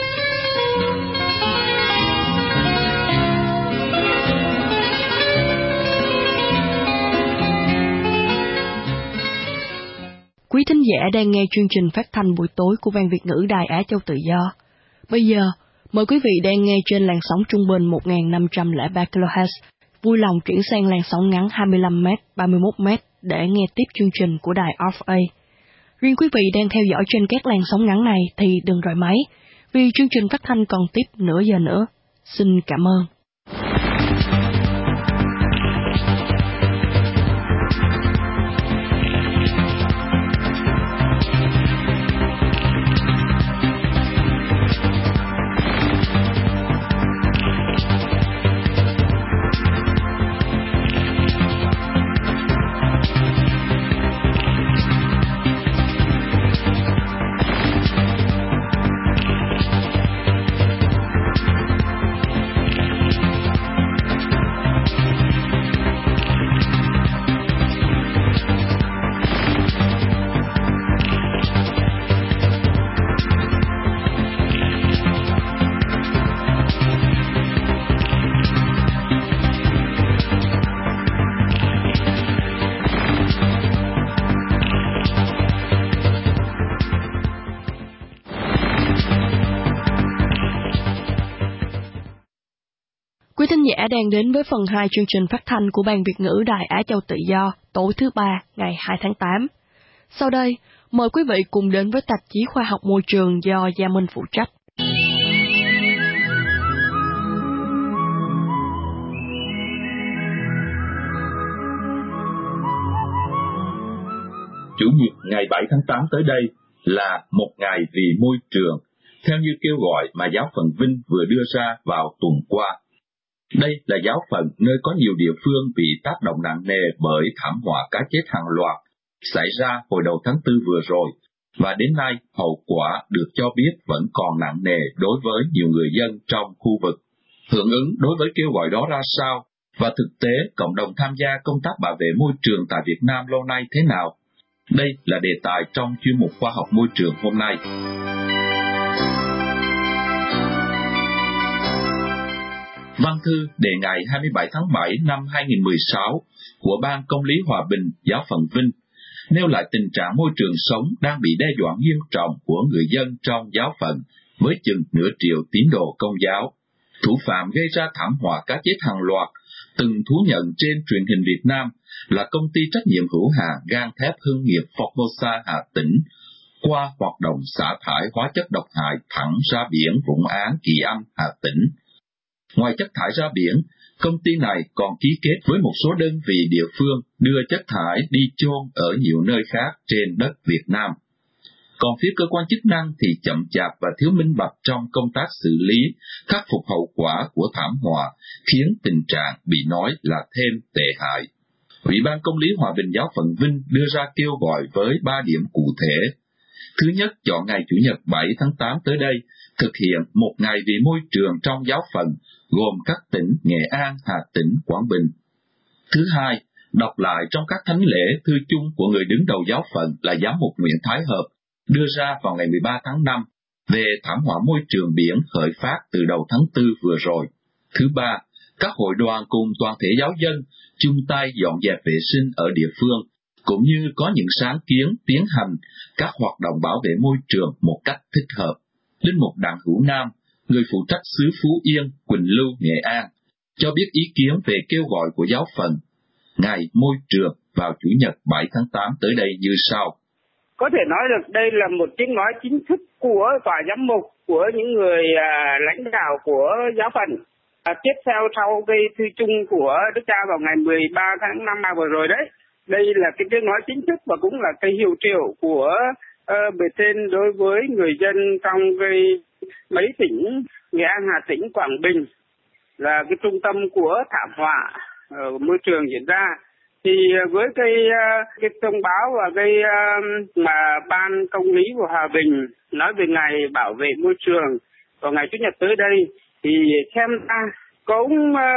Quý thính giả đang nghe chương trình phát thanh buổi tối của Ban Việt ngữ Đài Á Châu Tự Do. Bây giờ, mời quý vị đang nghe trên làn sóng trung bình một nghìn năm trăm lẻ ba ki lô héc, vui lòng chuyển sang làn sóng ngắn hai mươi lăm mét, ba mươi mốt mét để nghe tiếp chương trình của đài rờ ép a. Riêng quý vị đang theo dõi trên các làn sóng ngắn này thì đừng rời máy, vì chương trình phát thanh còn tiếp nửa giờ nữa. Xin cảm ơn. thính giả đang đến với phần hai chương trình phát thanh của Ban Việt ngữ Đài Á Châu Tự Do tối thứ ba ngày hai tháng tám. Sau đây, mời quý vị cùng đến với tạp chí Khoa học Môi trường do Gia Minh phụ trách. Chủ nhật ngày bảy tháng tám tới đây là một ngày vì môi trường, theo như kêu gọi mà giáo phận Vinh vừa đưa ra vào tuần qua. Đây là giáo phận nơi có nhiều địa phương bị tác động nặng nề bởi thảm họa cá chết hàng loạt xảy ra hồi đầu tháng tư vừa rồi, và đến nay hậu quả được cho biết vẫn còn nặng nề đối với nhiều người dân trong khu vực. Hưởng ứng đối với kêu gọi đó ra sao, và thực tế cộng đồng tham gia công tác bảo vệ môi trường tại Việt Nam lâu nay thế nào? Đây là đề tài trong chuyên mục khoa học môi trường hôm nay. Văn thư đề ngày hai mươi bảy tháng bảy năm hai nghìn không trăm mười sáu của Ban Công lý Hòa bình giáo phận Vinh nêu lại tình trạng môi trường sống đang bị đe dọa nghiêm trọng của người dân trong giáo phận với chừng nửa triệu tín đồ Công giáo. Thủ phạm gây ra thảm họa cá chết hàng loạt từng thú nhận trên truyền hình Việt Nam là công ty trách nhiệm hữu hạn gang thép hương nghiệp Formosa Hà Tĩnh qua hoạt động xả thải hóa chất độc hại thẳng ra biển Vũng Áng, Kỳ Anh, Hà Tĩnh. Ngoài chất thải ra biển, công ty này còn ký kết với một số đơn vị địa phương đưa chất thải đi chôn ở nhiều nơi khác trên đất Việt Nam. Còn phía cơ quan chức năng thì chậm chạp và thiếu minh bạch trong công tác xử lý, khắc phục hậu quả của thảm họa, khiến tình trạng bị nói là thêm tệ hại. Ủy ban Công lý Hòa bình giáo phận Vinh đưa ra kêu gọi với ba điểm cụ thể. Thứ nhất, chọn ngày Chủ nhật bảy tháng tám tới đây, thực hiện một ngày vì môi trường trong giáo phận, gồm các tỉnh Nghệ An, Hà Tĩnh, Quảng Bình. Thứ hai, đọc lại trong các thánh lễ thư chung của người đứng đầu giáo phận là Giám mục Nguyễn Thái Hợp, đưa ra vào ngày mười ba tháng năm về thảm họa môi trường biển khởi phát từ đầu tháng tư vừa rồi. Thứ ba, các hội đoàn cùng toàn thể giáo dân chung tay dọn dẹp vệ sinh ở địa phương, cũng như có những sáng kiến tiến hành các hoạt động bảo vệ môi trường một cách thích hợp. Linh mục Đặng Hữu Nam, người phụ trách xứ Phú Yên, Quỳnh Lưu, Nghệ An, cho biết ý kiến về kêu gọi của giáo phận ngày môi trường vào Chủ nhật bảy tháng tám tới đây như sau. Có thể nói được đây là một tiếng nói chính thức của tòa giám mục, của những người à, lãnh đạo của giáo phận. À, tiếp theo sau cái thư chung của Đức Cha vào ngày mười ba tháng năm vừa rồi đấy. Đây là cái tiếng nói chính thức và cũng là cái hiệu triệu của uh, bề trên đối với người dân trong cái mấy tỉnh Nghệ An, Hà Tĩnh, Quảng Bình là cái trung tâm của thảm họa uh, môi trường diễn ra. Thì với cái cái thông báo và cái mà Ban Công lý của Hòa Bình nói về ngày bảo vệ môi trường vào ngày Chủ nhật tới đây, thì xem ra cũng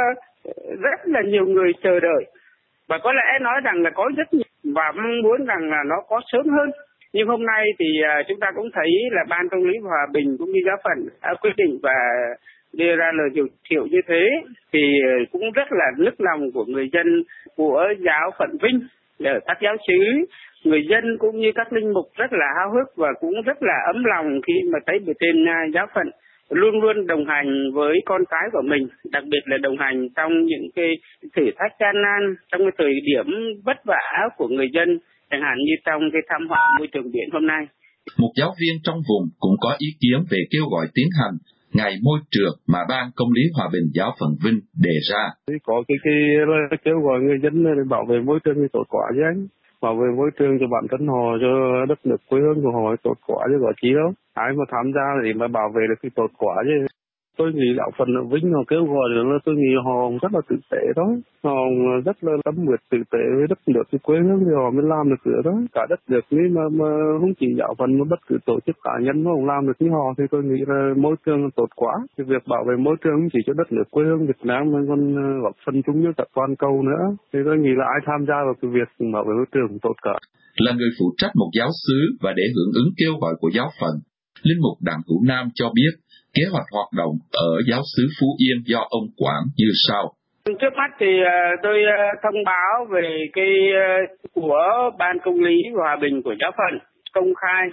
rất là nhiều người chờ đợi, và có lẽ nói rằng là có rất nhiều và mong muốn rằng là nó có sớm hơn. Nhưng hôm nay thì chúng ta cũng thấy là Ban Công lý Hòa Bình cũng như giáo phận đã quyết định và đưa ra lời hiệu triệu như thế, thì cũng rất là nức lòng của người dân của giáo phận Vinh, ở các giáo xứ, người dân cũng như các linh mục rất là háo hức và cũng rất là ấm lòng khi mà thấy bề trên giáo phận luôn luôn đồng hành với con cái của mình, đặc biệt là đồng hành trong những cái thử thách gian nan, trong cái thời điểm vất vả của người dân, chẳng hạn như trong cái thảm họa môi trường biển hôm nay. Một giáo viên trong vùng cũng có ý kiến về kêu gọi tiến hành ngày môi trường mà Ban Công lý Hòa bình giáo phận Vinh đề ra. Có cái, cái, cái kêu gọi người dân để bảo vệ môi trường thì tốt quá chứ anh. Bảo vệ môi trường cho bản thân họ, cho đất nước quê hương của họ tốt quá chứ có chi đâu. Ai mà tham gia để mà bảo vệ được thì tốt quá chứ. Tôi nghĩ đạo phận ở Vinh họ kêu gọi được là tôi nghĩ họ rất là tử tế đó. Họ rất là tâm huyết tử tế với đất nước cái quê hương thì họ mới làm được nữa đó. Cả đất nước nếu mà, mà không chỉ đạo phận mà bất cứ tổ chức cá nhân mà không làm được như họ thì tôi nghĩ là môi trường tốt quá. Cái việc bảo vệ môi trường không chỉ cho đất nước quê hương Việt Nam mà còn góp phần chung như cả toàn cầu nữa. Thì tôi nghĩ là ai tham gia vào cái việc bảo vệ môi trường cũng tốt cả. Là người phụ trách một giáo xứ và để hưởng ứng kêu gọi của giáo phận, Linh mục Đặng Hữu Nam cho biết kế hoạch hoạt động ở giáo xứ Phú Yên do ông quản như sau. Trước mắt thì tôi thông báo về cái của Ban Công lý Hòa bình của giáo phận công khai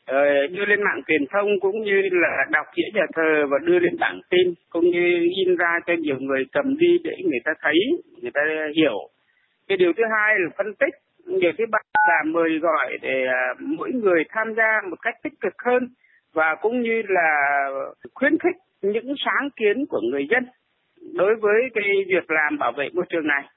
uh, đưa lên mạng truyền thông cũng như là đọc chĩa nhà thờ và đưa lên bảng tin, cũng như in ra cho nhiều người cầm đi để người ta thấy, người ta hiểu. Cái điều thứ hai là phân tích, điều thứ ba là mời gọi để uh, mỗi người tham gia một cách tích cực hơn, và cũng như là khuyến khích những sáng kiến của người dân đối với cái việc làm bảo vệ môi trường này.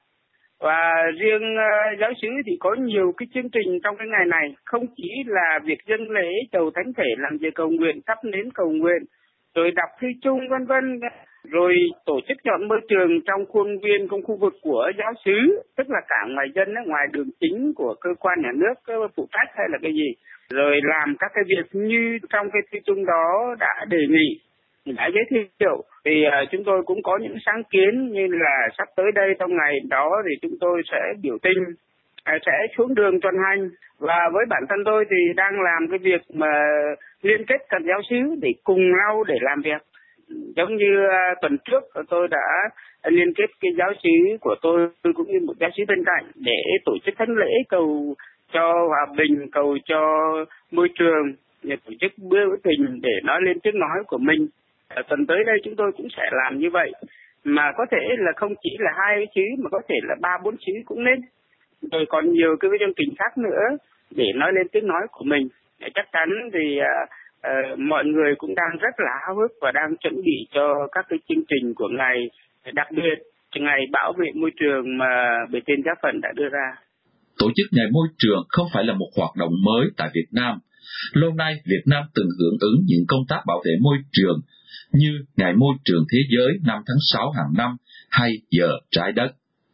Và riêng uh, giáo xứ thì có nhiều cái chương trình trong cái ngày này, không chỉ là việc dâng lễ chầu thánh thể, làm giờ cầu nguyện, thắp nến cầu nguyện, rồi đọc thư chung vân vân, rồi tổ chức dọn môi trường trong khuôn viên, trong khu vực của giáo xứ, tức là cả ngoài dân, ngoài đường chính của cơ quan nhà nước phụ trách hay là cái gì, rồi làm các cái việc như trong cái thư chung đó đã đề nghị, đã giới thiệu. Thì uh, chúng tôi cũng có những sáng kiến như là sắp tới đây trong ngày đó thì chúng tôi sẽ biểu tình, uh, sẽ xuống đường tuần hành. Và với bản thân tôi thì đang làm cái việc mà liên kết các giáo xứ để cùng nhau để làm việc. Giống như uh, tuần trước tôi đã liên kết cái giáo xứ của tôi cũng như một giáo xứ bên cạnh để tổ chức thánh lễ cầu cho hòa bình, cầu cho môi trường, để tổ chức bữa tình để nói lên tiếng nói của mình. Ở tuần tới đây chúng tôi cũng sẽ làm như vậy, mà có thể là không chỉ là hai cái xứ mà có thể là ba bốn xứ cũng nên, rồi còn nhiều cái chương trình khác nữa để nói lên tiếng nói của mình. Chắc chắn thì uh, uh, mọi người cũng đang rất là háo hức và đang chuẩn bị cho các cái chương trình của ngày, đặc biệt ngày bảo vệ môi trường mà bề trên giáo phận đã đưa ra. Tổ chức ngày môi trường không phải là một hoạt động mới tại Việt Nam. Lâu nay, Việt Nam từng hưởng ứng những công tác bảo vệ môi trường như Ngày Môi trường Thế giới năm tháng sáu hàng năm hay Giờ Trái đất.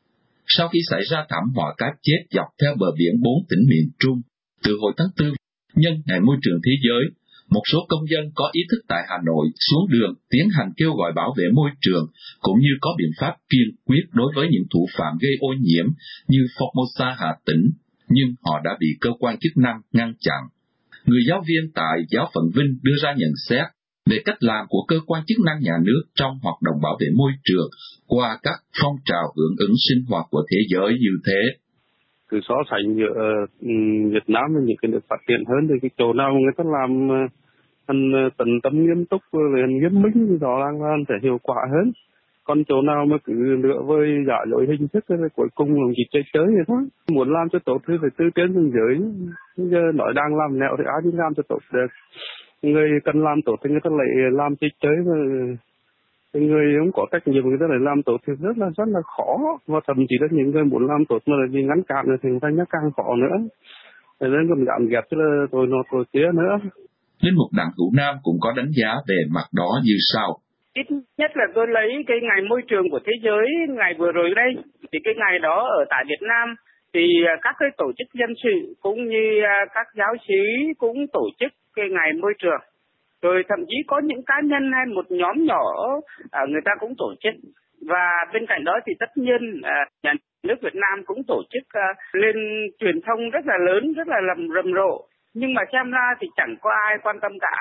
Sau khi xảy ra thảm họa cá chết dọc theo bờ biển bốn tỉnh miền Trung, từ hồi tháng tư, nhân Ngày Môi trường Thế giới, một số công dân có ý thức tại Hà Nội xuống đường tiến hành kêu gọi bảo vệ môi trường, cũng như có biện pháp kiên quyết đối với những thủ phạm gây ô nhiễm như Formosa Hà Tĩnh, nhưng họ đã bị cơ quan chức năng ngăn chặn. Người giáo viên tại giáo phận Vinh đưa ra nhận xét về cách làm của cơ quan chức năng nhà nước trong hoạt động bảo vệ môi trường qua các phong trào hưởng ứng sinh hoạt của thế giới như thế. Cứ so sánh giữa uh, Việt Nam với những cái nước phát triển hơn thì cái chỗ nào người ta làm uh, tận tâm nghiêm túc và nghiêm minh thì rõ ràng là sẽ hiệu quả hơn. Còn chỗ nào mà cứ lựa với giả lối hình thức thì cuối cùng là chỉ chơi chơi vậy thôi. Muốn làm cho tốt thì phải tư tiến xuống dưới. Giờ nói đang làm nẹo thì ai đi làm cho tốt được. Người cần làm tốt thì người ta lại làm chơi chơi mà người không có trách nhiệm người ta lại làm tốt thì rất là rất là khó. Và thậm chí là những người muốn làm tốt mà là vì ngăn cản thì người ta nhắc càng khó nữa. Thế nên còn giảm ghét chứ là tôi nó tôi kia nữa. Linh mục Đặng Hữu Nam cũng có đánh giá về mặt đó như sau. Ít nhất là tôi lấy cái ngày môi trường của thế giới ngày vừa rồi đây, thì cái ngày đó ở tại Việt Nam thì các cái tổ chức dân sự cũng như các giáo xứ cũng tổ chức cái ngày môi trường. Rồi thậm chí có những cá nhân hay một nhóm nhỏ người ta cũng tổ chức. Và bên cạnh đó thì tất nhiên nhà nước Việt Nam cũng tổ chức lên truyền thông rất là lớn, rất là lầm rầm rộ. Nhưng mà xem ra thì chẳng có ai quan tâm cả.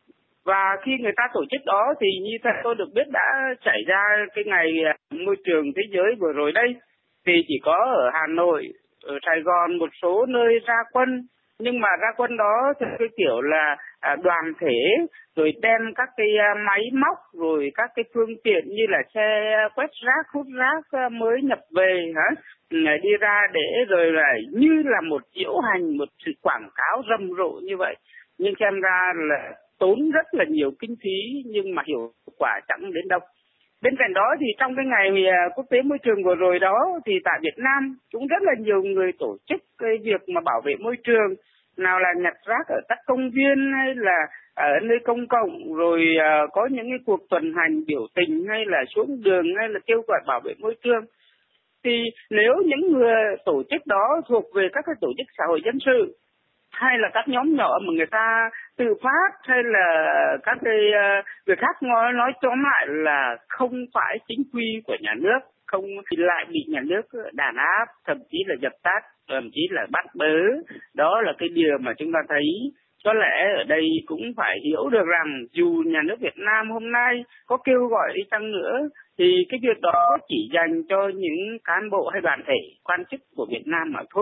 Và khi người ta tổ chức đó thì như thế tôi được biết đã xảy ra cái ngày môi trường thế giới vừa rồi đây. Thì chỉ có ở Hà Nội, ở Sài Gòn một số nơi ra quân. Nhưng mà ra quân đó thì cái kiểu là đoàn thể, rồi đem các cái máy móc, rồi các cái phương tiện như là xe quét rác, hút rác mới nhập về hả, đi ra để rồi là như là một diễu hành, một sự quảng cáo rầm rộ như vậy. Nhưng xem ra là tốn rất là nhiều kinh phí nhưng mà hiệu quả chẳng đến đâu. Bên cạnh đó thì trong cái ngày quốc tế môi trường vừa rồi đó thì tại Việt Nam cũng rất là nhiều người tổ chức cái việc mà bảo vệ môi trường, nào là nhặt rác ở các công viên hay là ở nơi công cộng, rồi uh, có những cái cuộc tuần hành biểu tình hay là xuống đường hay là kêu gọi bảo vệ môi trường. Thì nếu những người tổ chức đó thuộc về các cái tổ chức xã hội dân sự hay là các nhóm nhỏ mà người ta tự phát hay là các cái uh, việc khác nói, nói tóm lại là không phải chính quy của nhà nước, không thì lại bị nhà nước đàn áp, thậm chí là dập tắt, thậm chí là bắt bớ. Đó là cái điều mà chúng ta thấy. Có lẽ ở đây cũng phải hiểu được rằng dù nhà nước Việt Nam hôm nay có kêu gọi đi chăng nữa thì cái việc đó chỉ dành cho những cán bộ hay đoàn thể quan chức của Việt Nam mà thôi.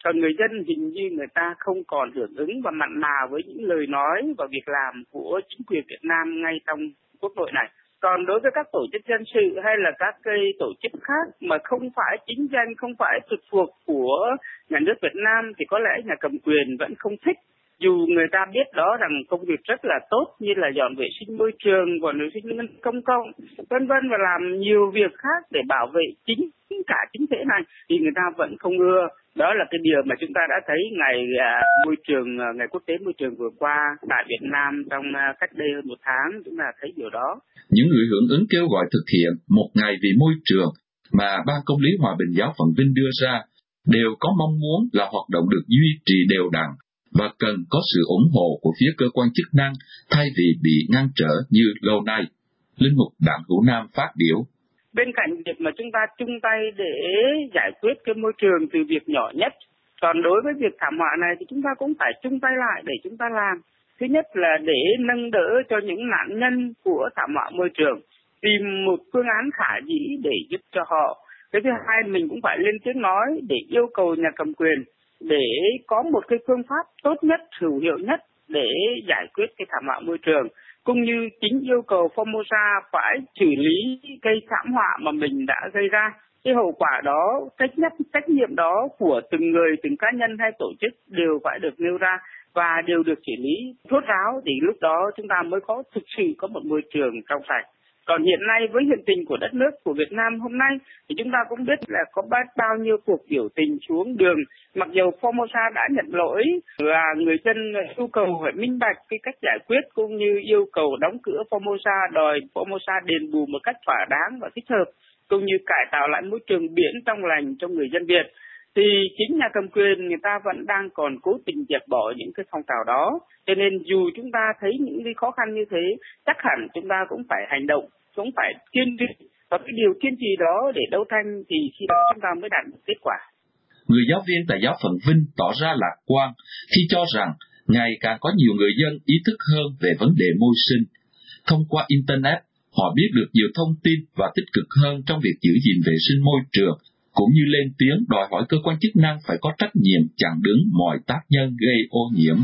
Còn người dân hình như người ta không còn hưởng ứng và mặn mà với những lời nói và việc làm của chính quyền Việt Nam ngay trong quốc hội này. Còn đối với các tổ chức dân sự hay là các cái tổ chức khác mà không phải chính danh, không phải trực thuộc của nhà nước Việt Nam thì có lẽ nhà cầm quyền vẫn không thích. Dù người ta biết đó rằng công việc rất là tốt như là dọn vệ sinh môi trường, dọn vệ sinh công cộng, vân vân và làm nhiều việc khác để bảo vệ chính cả chính thể này thì người ta vẫn không ưa. Đó là cái điều mà chúng ta đã thấy ngày à, môi trường ngày quốc tế môi trường vừa qua tại Việt Nam trong à, cách đây hơn một tháng, chúng ta thấy điều đó. Những người hưởng ứng kêu gọi thực hiện một ngày vì môi trường mà Ban Công lý Hòa bình Giáo phận Vinh đưa ra đều có mong muốn là hoạt động được duy trì đều đặn và cần có sự ủng hộ của phía cơ quan chức năng thay vì bị ngăn trở như lâu nay. Linh mục Đặng Hữu Nam phát biểu. Bên cạnh việc mà chúng ta chung tay để giải quyết cái môi trường từ việc nhỏ nhất, còn đối với việc thảm họa này thì chúng ta cũng phải chung tay lại để chúng ta làm. Thứ nhất là để nâng đỡ cho những nạn nhân của thảm họa môi trường, tìm một phương án khả dĩ để giúp cho họ. Cái thứ hai, mình cũng phải lên tiếng nói để yêu cầu nhà cầm quyền để có một cái phương pháp tốt nhất, hữu hiệu nhất để giải quyết cái thảm họa môi trường. Cũng như chính yêu cầu Formosa phải xử lý cái thảm họa mà mình đã gây ra. Cái hậu quả đó, trách nhiệm, trách nhiệm đó của từng người, từng cá nhân hay tổ chức đều phải được nêu ra và đều được xử lý rốt ráo thì lúc đó chúng ta mới có thực sự có một môi trường trong sạch. Còn hiện nay với hiện tình của đất nước của Việt Nam hôm nay thì chúng ta cũng biết là có bao nhiêu cuộc biểu tình xuống đường. Mặc dù Formosa đã nhận lỗi và người dân yêu cầu phải minh bạch cái cách giải quyết cũng như yêu cầu đóng cửa Formosa, đòi Formosa đền bù một cách thỏa đáng và thích hợp cũng như cải tạo lại môi trường biển trong lành cho người dân Việt. Thì chính nhà cầm quyền người ta vẫn đang còn cố tình dẹp bỏ những cái phong trào đó. Cho nên dù chúng ta thấy những cái khó khăn như thế, chắc hẳn chúng ta cũng phải hành động, cũng phải kiên trì. Và cái điều kiên trì đó để đấu tranh thì khi đó chúng ta mới đạt được kết quả. Người giáo viên tại Giáo phận Vinh tỏ ra lạc quan khi cho rằng ngày càng có nhiều người dân ý thức hơn về vấn đề môi sinh. Thông qua Internet, họ biết được nhiều thông tin và tích cực hơn trong việc giữ gìn vệ sinh môi trường, cũng như lên tiếng đòi hỏi cơ quan chức năng phải có trách nhiệm chặn đứng mọi tác nhân gây ô nhiễm.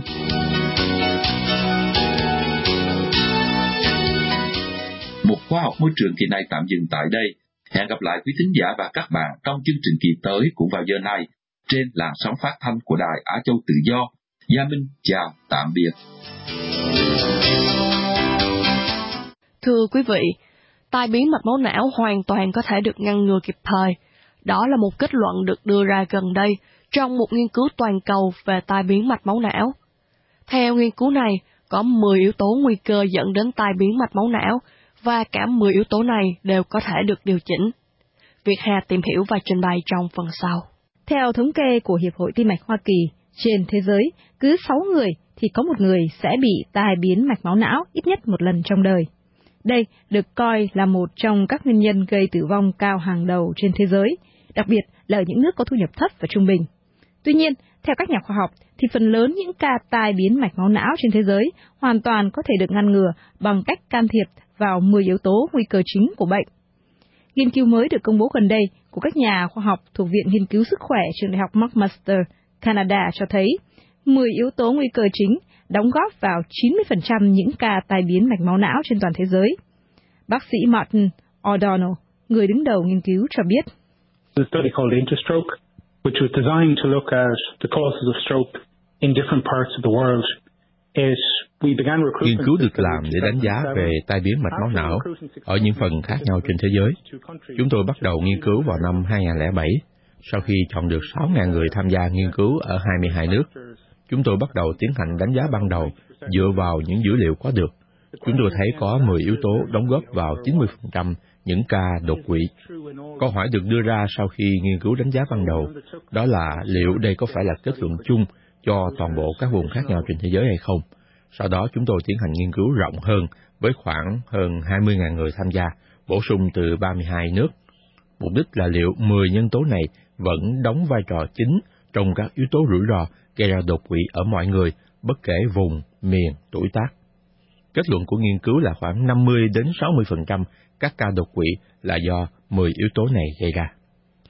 Một khoa học môi trường kỳ này tạm dừng tại đây. Hẹn gặp lại quý thính giả và các bạn trong chương trình kỳ tới cũng vào giờ này trên làn sóng phát thanh của Đài Á Châu Tự Do. Gia Minh chào tạm biệt. Thưa quý vị, tai biến mạch máu não hoàn toàn có thể được ngăn ngừa kịp thời. Đó là một kết luận được đưa ra gần đây trong một nghiên cứu toàn cầu về tai biến mạch máu não. Theo nghiên cứu này, có mười yếu tố nguy cơ dẫn đến tai biến mạch máu não và cả mười yếu tố này đều có thể được điều chỉnh. Việt Hà tìm hiểu và trình bày trong phần sau. Theo thống kê của Hiệp hội Tim mạch Hoa Kỳ, trên thế giới, cứ sáu người thì có một người sẽ bị tai biến mạch máu não ít nhất một lần trong đời. Đây được coi là một trong các nguyên nhân gây tử vong cao hàng đầu trên thế giới, đặc biệt là ở những nước có thu nhập thấp và trung bình. Tuy nhiên, theo các nhà khoa học, thì phần lớn những ca tai biến mạch máu não trên thế giới hoàn toàn có thể được ngăn ngừa bằng cách can thiệp vào mười yếu tố nguy cơ chính của bệnh. Nghiên cứu mới được công bố gần đây của các nhà khoa học thuộc Viện Nghiên cứu Sức khỏe Trường đại học McMaster, Canada cho thấy mười yếu tố nguy cơ chính đóng góp vào chín mươi phần trăm những ca tai biến mạch máu não trên toàn thế giới. Bác sĩ Martin O'Donnell, người đứng đầu nghiên cứu cho biết. A study called Interstroke, which was designed to look at the causes of stroke in different parts of the world, is we began recruitment. Nghiên cứu được làm để đánh giá về tai biến mạch máu não ở những phần khác nhau trên thế giới. Chúng tôi bắt đầu nghiên cứu vào năm hai không không bảy, sau khi chọn được sáu nghìn người tham gia nghiên cứu ở hai mươi hai nước. Chúng tôi bắt đầu tiến hành đánh giá ban đầu dựa vào những dữ liệu có được. Chúng tôi thấy có mười yếu tố đóng góp vào chín mươi phần trăm những ca đột quỵ. Câu hỏi được đưa ra sau khi nghiên cứu đánh giá ban đầu, đó là liệu đây có phải là kết luận chung cho toàn bộ các vùng khác nhau trên thế giới hay không. Sau đó chúng tôi tiến hành nghiên cứu rộng hơn với khoảng hơn hai mươi nghìn người tham gia, bổ sung từ ba mươi hai nước. Mục đích là liệu mười nhân tố này vẫn đóng vai trò chính trong các yếu tố rủi ro gây ra đột quỵ ở mọi người, bất kể vùng, miền, tuổi tác. Kết luận của nghiên cứu là khoảng năm mươi đến sáu mươi phần trăm các ca đột quỵ là do mười yếu tố này gây ra.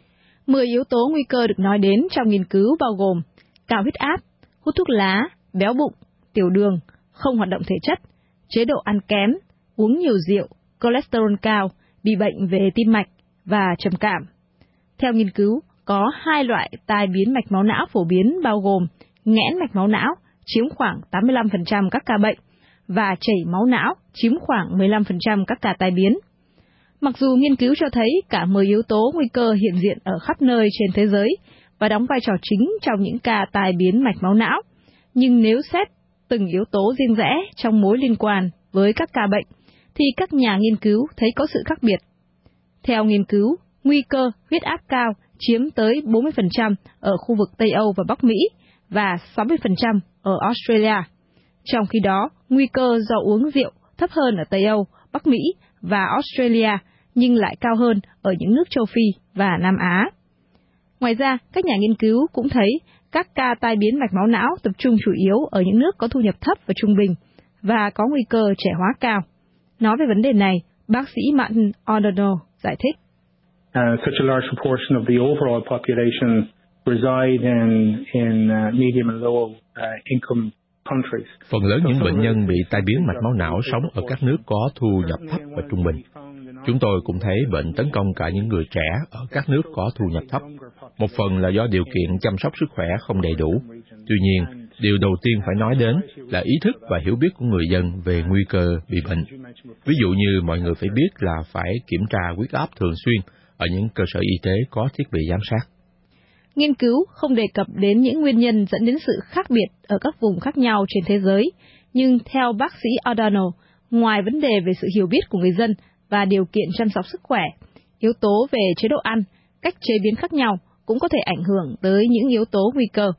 mười yếu tố nguy cơ được nói đến trong nghiên cứu bao gồm cao huyết áp, hút thuốc lá, béo bụng, tiểu đường, không hoạt động thể chất, chế độ ăn kém, uống nhiều rượu, cholesterol cao, bị bệnh về tim mạch và trầm cảm. Theo nghiên cứu, có hai loại tai biến mạch máu não phổ biến bao gồm nghẽn mạch máu não chiếm khoảng tám mươi lăm phần trăm các ca bệnh và chảy máu não chiếm khoảng mười lăm phần trăm các ca tai biến. Mặc dù nghiên cứu cho thấy cả mười yếu tố nguy cơ hiện diện ở khắp nơi trên thế giới và đóng vai trò chính trong những ca tai biến mạch máu não, nhưng nếu xét từng yếu tố riêng rẽ trong mối liên quan với các ca bệnh, thì các nhà nghiên cứu thấy có sự khác biệt. Theo nghiên cứu, nguy cơ huyết áp cao chiếm tới bốn mươi phần trăm ở khu vực Tây Âu và Bắc Mỹ và sáu mươi phần trăm ở Australia. Trong khi đó, nguy cơ do uống rượu thấp hơn ở Tây Âu, Bắc Mỹ và Australia, nhưng lại cao hơn ở những nước châu Phi và Nam Á. Ngoài ra, các nhà nghiên cứu cũng thấy các ca tai biến mạch máu não tập trung chủ yếu ở những nước có thu nhập thấp và trung bình và có nguy cơ trẻ hóa cao. Nói về vấn đề này, bác sĩ Martin O'Donnell giải thích. Uh, such a large proportion of the overall population reside in, in uh, medium and low uh, income countries. Phần lớn những bệnh nhân bị tai biến mạch máu não sống ở các nước có thu nhập thấp và trung bình. Chúng tôi cũng thấy bệnh tấn công cả những người trẻ ở các nước có thu nhập thấp. Một phần là do điều kiện chăm sóc sức khỏe không đầy đủ. Tuy nhiên, điều đầu tiên phải nói đến là ý thức và hiểu biết của người dân về nguy cơ bị bệnh. Ví dụ như mọi người phải biết là phải kiểm tra huyết áp thường xuyên ở những cơ sở y tế có thiết bị giám sát. Nghiên cứu không đề cập đến những nguyên nhân dẫn đến sự khác biệt ở các vùng khác nhau trên thế giới, nhưng theo bác sĩ O'Donnell, ngoài vấn đề về sự hiểu biết của người dân và điều kiện chăm sóc sức khỏe, yếu tố về chế độ ăn, cách chế biến khác nhau cũng có thể ảnh hưởng tới những yếu tố nguy cơ.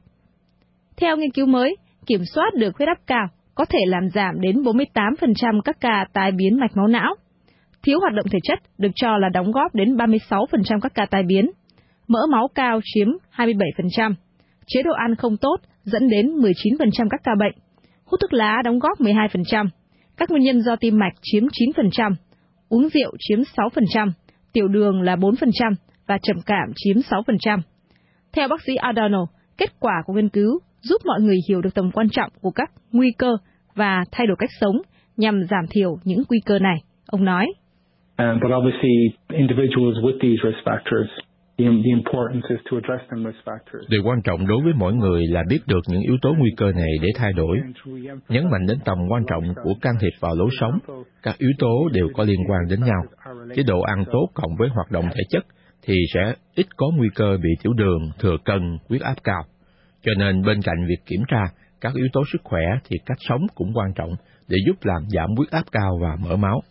Theo nghiên cứu mới, kiểm soát được huyết áp cao có thể làm giảm đến bốn mươi tám phần trăm các ca tai biến mạch máu não. Thiếu hoạt động thể chất được cho là đóng góp đến ba mươi sáu phần trăm các ca tai biến. Mỡ máu cao chiếm hai mươi bảy phần trăm. Chế độ ăn không tốt dẫn đến mười chín phần trăm các ca bệnh. Hút thuốc lá đóng góp mười hai phần trăm. Các nguyên nhân do tim mạch chiếm chín phần trăm. Uống rượu chiếm sáu phần trăm. Tiểu đường là bốn phần trăm và trầm cảm chiếm sáu phần trăm. Theo bác sĩ O'Donnell, kết quả của nghiên cứu giúp mọi người hiểu được tầm quan trọng của các nguy cơ và thay đổi cách sống nhằm giảm thiểu những nguy cơ này. Ông nói. Uh, but obviously, individuals with these risk factors, the, the importance is to address them risk factors. Điều quan trọng đối với mỗi người là biết được những yếu tố nguy cơ này để thay đổi. Nhấn mạnh đến tầm quan trọng của can thiệp vào lối sống. Các yếu tố đều có liên quan đến nhau. Chế độ ăn tốt cộng với hoạt động thể chất thì sẽ ít có nguy cơ bị tiểu đường, thừa cân, huyết áp cao. Cho nên bên cạnh việc kiểm tra các yếu tố sức khỏe thì cách sống cũng quan trọng để giúp làm giảm huyết áp cao và mỡ máu.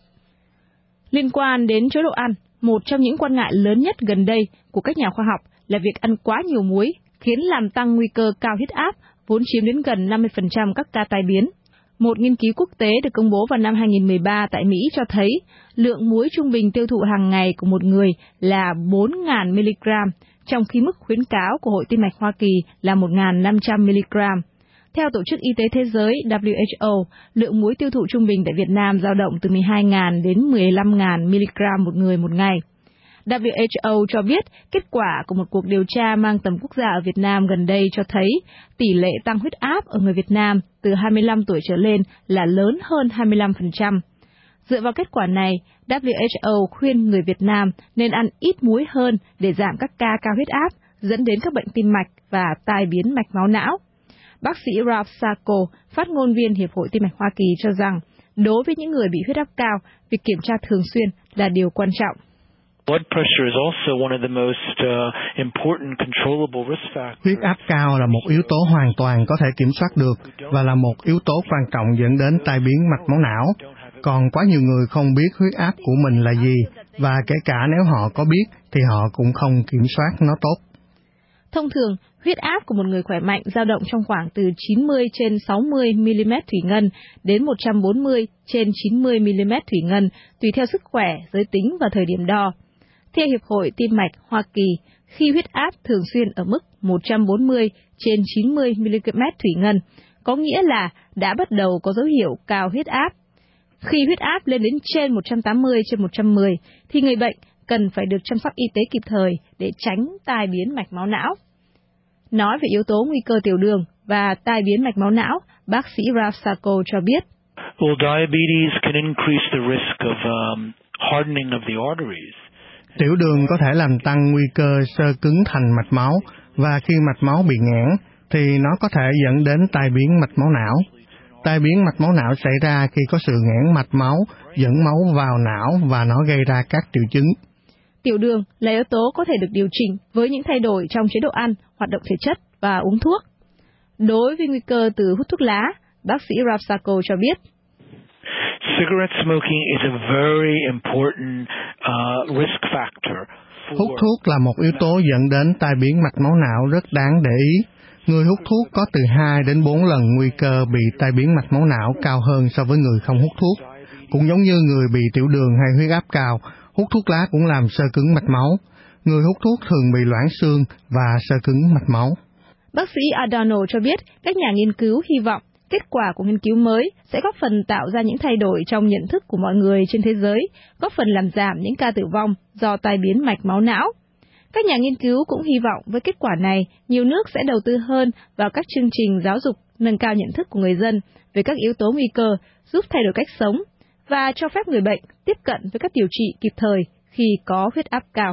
Liên quan đến chế độ ăn, một trong những quan ngại lớn nhất gần đây của các nhà khoa học là việc ăn quá nhiều muối, khiến làm tăng nguy cơ cao huyết áp, vốn chiếm đến gần năm mươi phần trăm các ca tai biến. Một nghiên cứu quốc tế được công bố vào năm hai nghìn không trăm mười ba tại Mỹ cho thấy lượng muối trung bình tiêu thụ hàng ngày của một người là bốn nghìn mi-li-gam, trong khi mức khuyến cáo của Hội Tim mạch Hoa Kỳ là một nghìn năm trăm mi-li-gam. Theo Tổ chức Y tế Thế giới W H O, lượng muối tiêu thụ trung bình tại Việt Nam dao động từ mười hai nghìn đến mười lăm nghìn mi-li-gam một người một ngày. W H O cho biết kết quả của một cuộc điều tra mang tầm quốc gia ở Việt Nam gần đây cho thấy tỷ lệ tăng huyết áp ở người Việt Nam từ hai mươi lăm tuổi trở lên là lớn hơn hai mươi lăm phần trăm. Dựa vào kết quả này, W H O khuyên người Việt Nam nên ăn ít muối hơn để giảm các ca cao huyết áp, dẫn đến các bệnh tim mạch và tai biến mạch máu não. Bác sĩ Ralph Sacco, phát ngôn viên Hiệp hội Tim mạch Hoa Kỳ cho rằng, đối với những người bị huyết áp cao, việc kiểm tra thường xuyên là điều quan trọng. Huyết áp cao là một yếu tố hoàn toàn có thể kiểm soát được và là một yếu tố quan trọng dẫn đến tai biến mạch máu não. Còn quá nhiều người không biết huyết áp của mình là gì, và kể cả nếu họ có biết thì họ cũng không kiểm soát nó tốt. Thông thường, huyết áp của một người khỏe mạnh dao động trong khoảng từ chín mươi trên sáu mươi mi-li-mét thủy ngân đến một trăm bốn mươi trên chín mươi mi-li-mét thủy ngân, tùy theo sức khỏe, giới tính và thời điểm đo. Theo Hiệp hội Tim mạch Hoa Kỳ, khi huyết áp thường xuyên ở mức một trăm bốn mươi trên chín mươi mi-li-mét thủy ngân, có nghĩa là đã bắt đầu có dấu hiệu cao huyết áp. Khi huyết áp lên đến trên một trăm tám mươi trên một trăm mười, thì người bệnh cần phải được chăm sóc y tế kịp thời để tránh tai biến mạch máu não. Nói về yếu tố nguy cơ tiểu đường và tai biến mạch máu não, bác sĩ Ralph Sacco cho biết. Well, diabetes can increase the risk of um, hardening of the arteries. Tiểu đường có thể làm tăng nguy cơ xơ cứng thành mạch máu, và khi mạch máu bị nghẽn thì nó có thể dẫn đến tai biến mạch máu não. Tai biến mạch máu não xảy ra khi có sự nghẽn mạch máu dẫn máu vào não và nó gây ra các triệu chứng. Tiểu đường là yếu tố có thể được điều chỉnh với những thay đổi trong chế độ ăn, hoạt động thể chất và uống thuốc. Đối với nguy cơ từ hút thuốc lá, bác sĩ Ralph Sacco cho biết. Cigarette smoking is a very important uh, risk factor. Hút thuốc là một yếu tố dẫn đến tai biến mạch máu não rất đáng để ý. Người hút thuốc có từ hai đến bốn lần nguy cơ bị tai biến mạch máu não cao hơn so với người không hút thuốc. Cũng giống như người bị tiểu đường hay huyết áp cao, hút thuốc lá cũng làm xơ cứng mạch máu. Người hút thuốc thường bị loãng xương và xơ cứng mạch máu. Bác sĩ Adorno cho biết các nhà nghiên cứu hy vọng kết quả của nghiên cứu mới sẽ góp phần tạo ra những thay đổi trong nhận thức của mọi người trên thế giới, góp phần làm giảm những ca tử vong do tai biến mạch máu não. Các nhà nghiên cứu cũng hy vọng với kết quả này, nhiều nước sẽ đầu tư hơn vào các chương trình giáo dục nâng cao nhận thức của người dân về các yếu tố nguy cơ, giúp thay đổi cách sống và cho phép người bệnh tiếp cận với các điều trị kịp thời khi có huyết áp cao.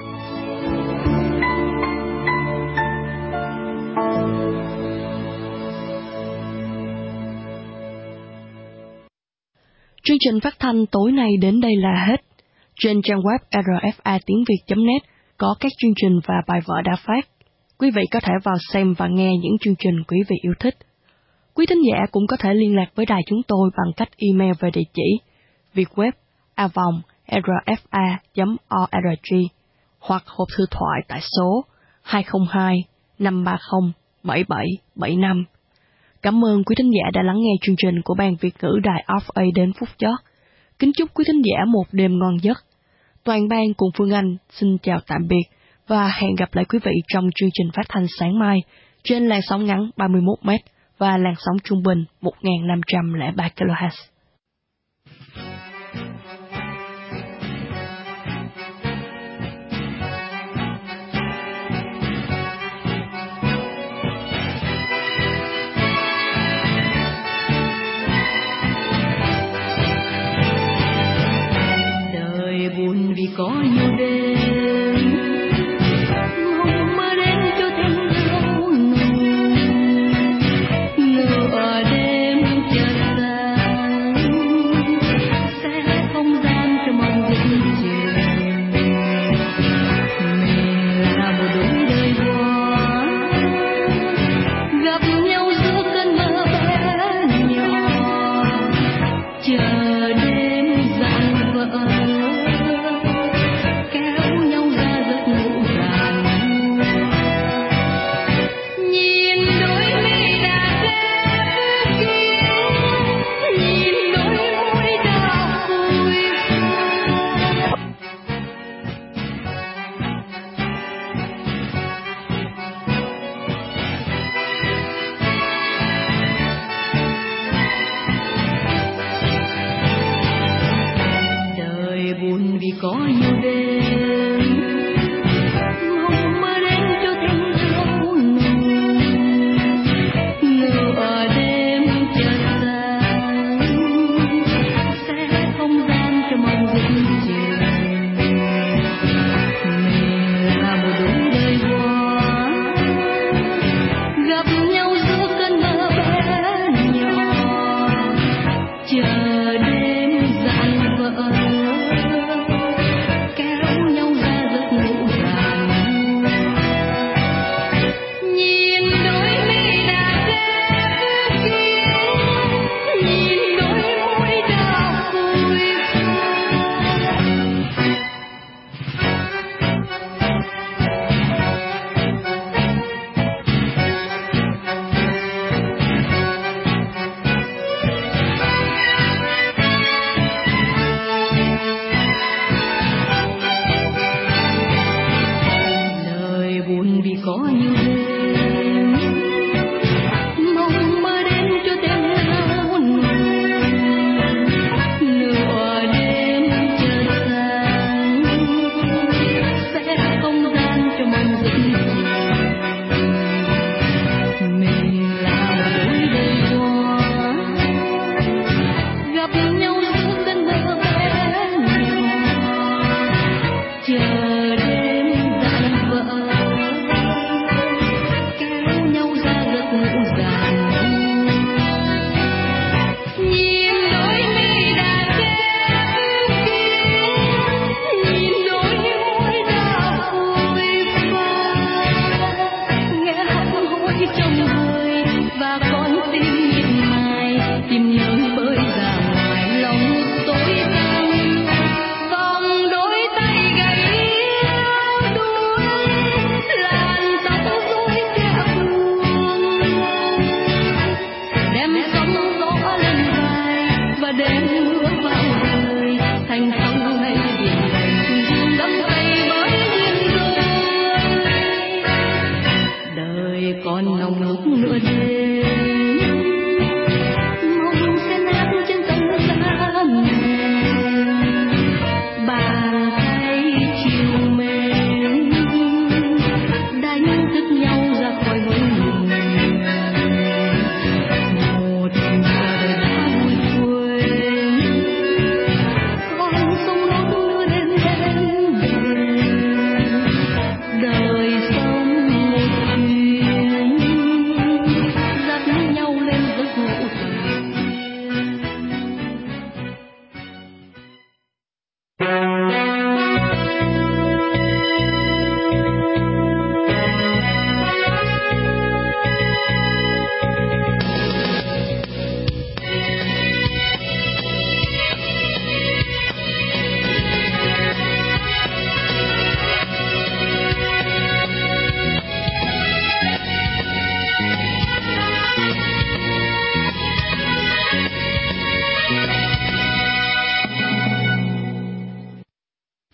Chương trình phát thanh tối nay đến đây là hết. Trên trang web r f a tiếng việt chấm net có các chương trình và bài vở đã phát. Quý vị có thể vào xem và nghe những chương trình quý vị yêu thích. Quý thính giả cũng có thể liên lạc với đài chúng tôi bằng cách email về địa chỉ vietweb a vòng r f a chấm org hoặc hộp thư thoại tại số hai không hai năm ba không bảy bảy bảy năm. Cảm ơn quý thính giả đã lắng nghe chương trình của Ban Việt ngữ Đài ép a đến phút chót. Kính chúc quý thính giả một đêm ngon giấc. Toàn ban cùng Phương Anh xin chào tạm biệt và hẹn gặp lại quý vị trong chương trình phát thanh sáng mai trên làn sóng ngắn ba mươi mốt mét và làn sóng trung bình một nghìn năm trăm lẻ ba ki lô héc. Buồn vì có nhiều đêm mong mơ đến cho thêm dấu nồng ngờ ở đêm chợt sáng sẽ không gian cho mong vĩnh chiều mình là một đôi đời hoa gặp nhau giữa cơn mơ bé nhỏ chờ đêm rạng vỡ. Có nhiều đêm mong mơ đến cho thêm dấu nồng ngờ ở đêm chợt sáng sẽ không gian cho mong vĩnh chiều mình là một đôi đời hoa gặp nhau giữa cơn mơ bé nhỏ chờ đêm rạng vỡ. Nhau ra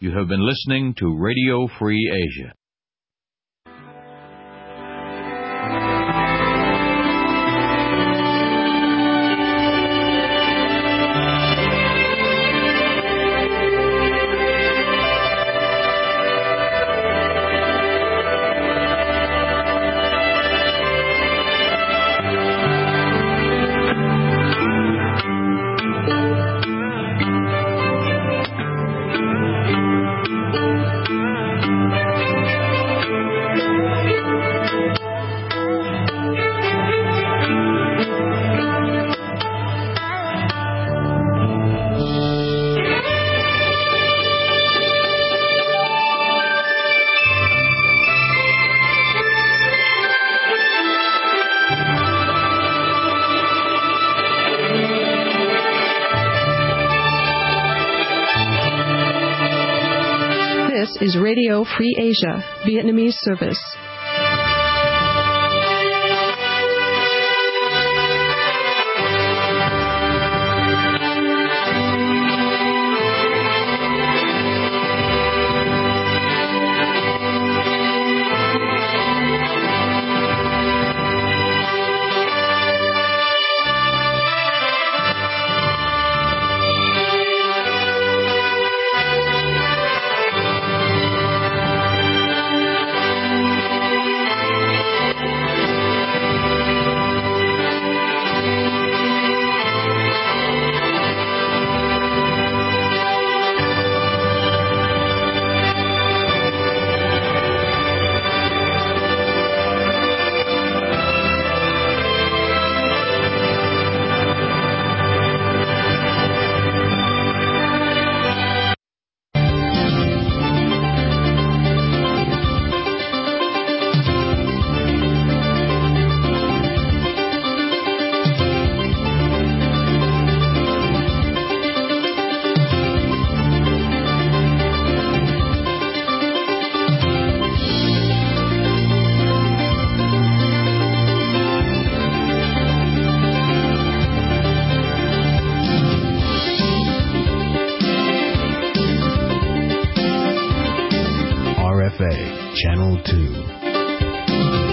You have been listening to Radio Free Asia. Is Radio Free Asia, Vietnamese service. Channel two.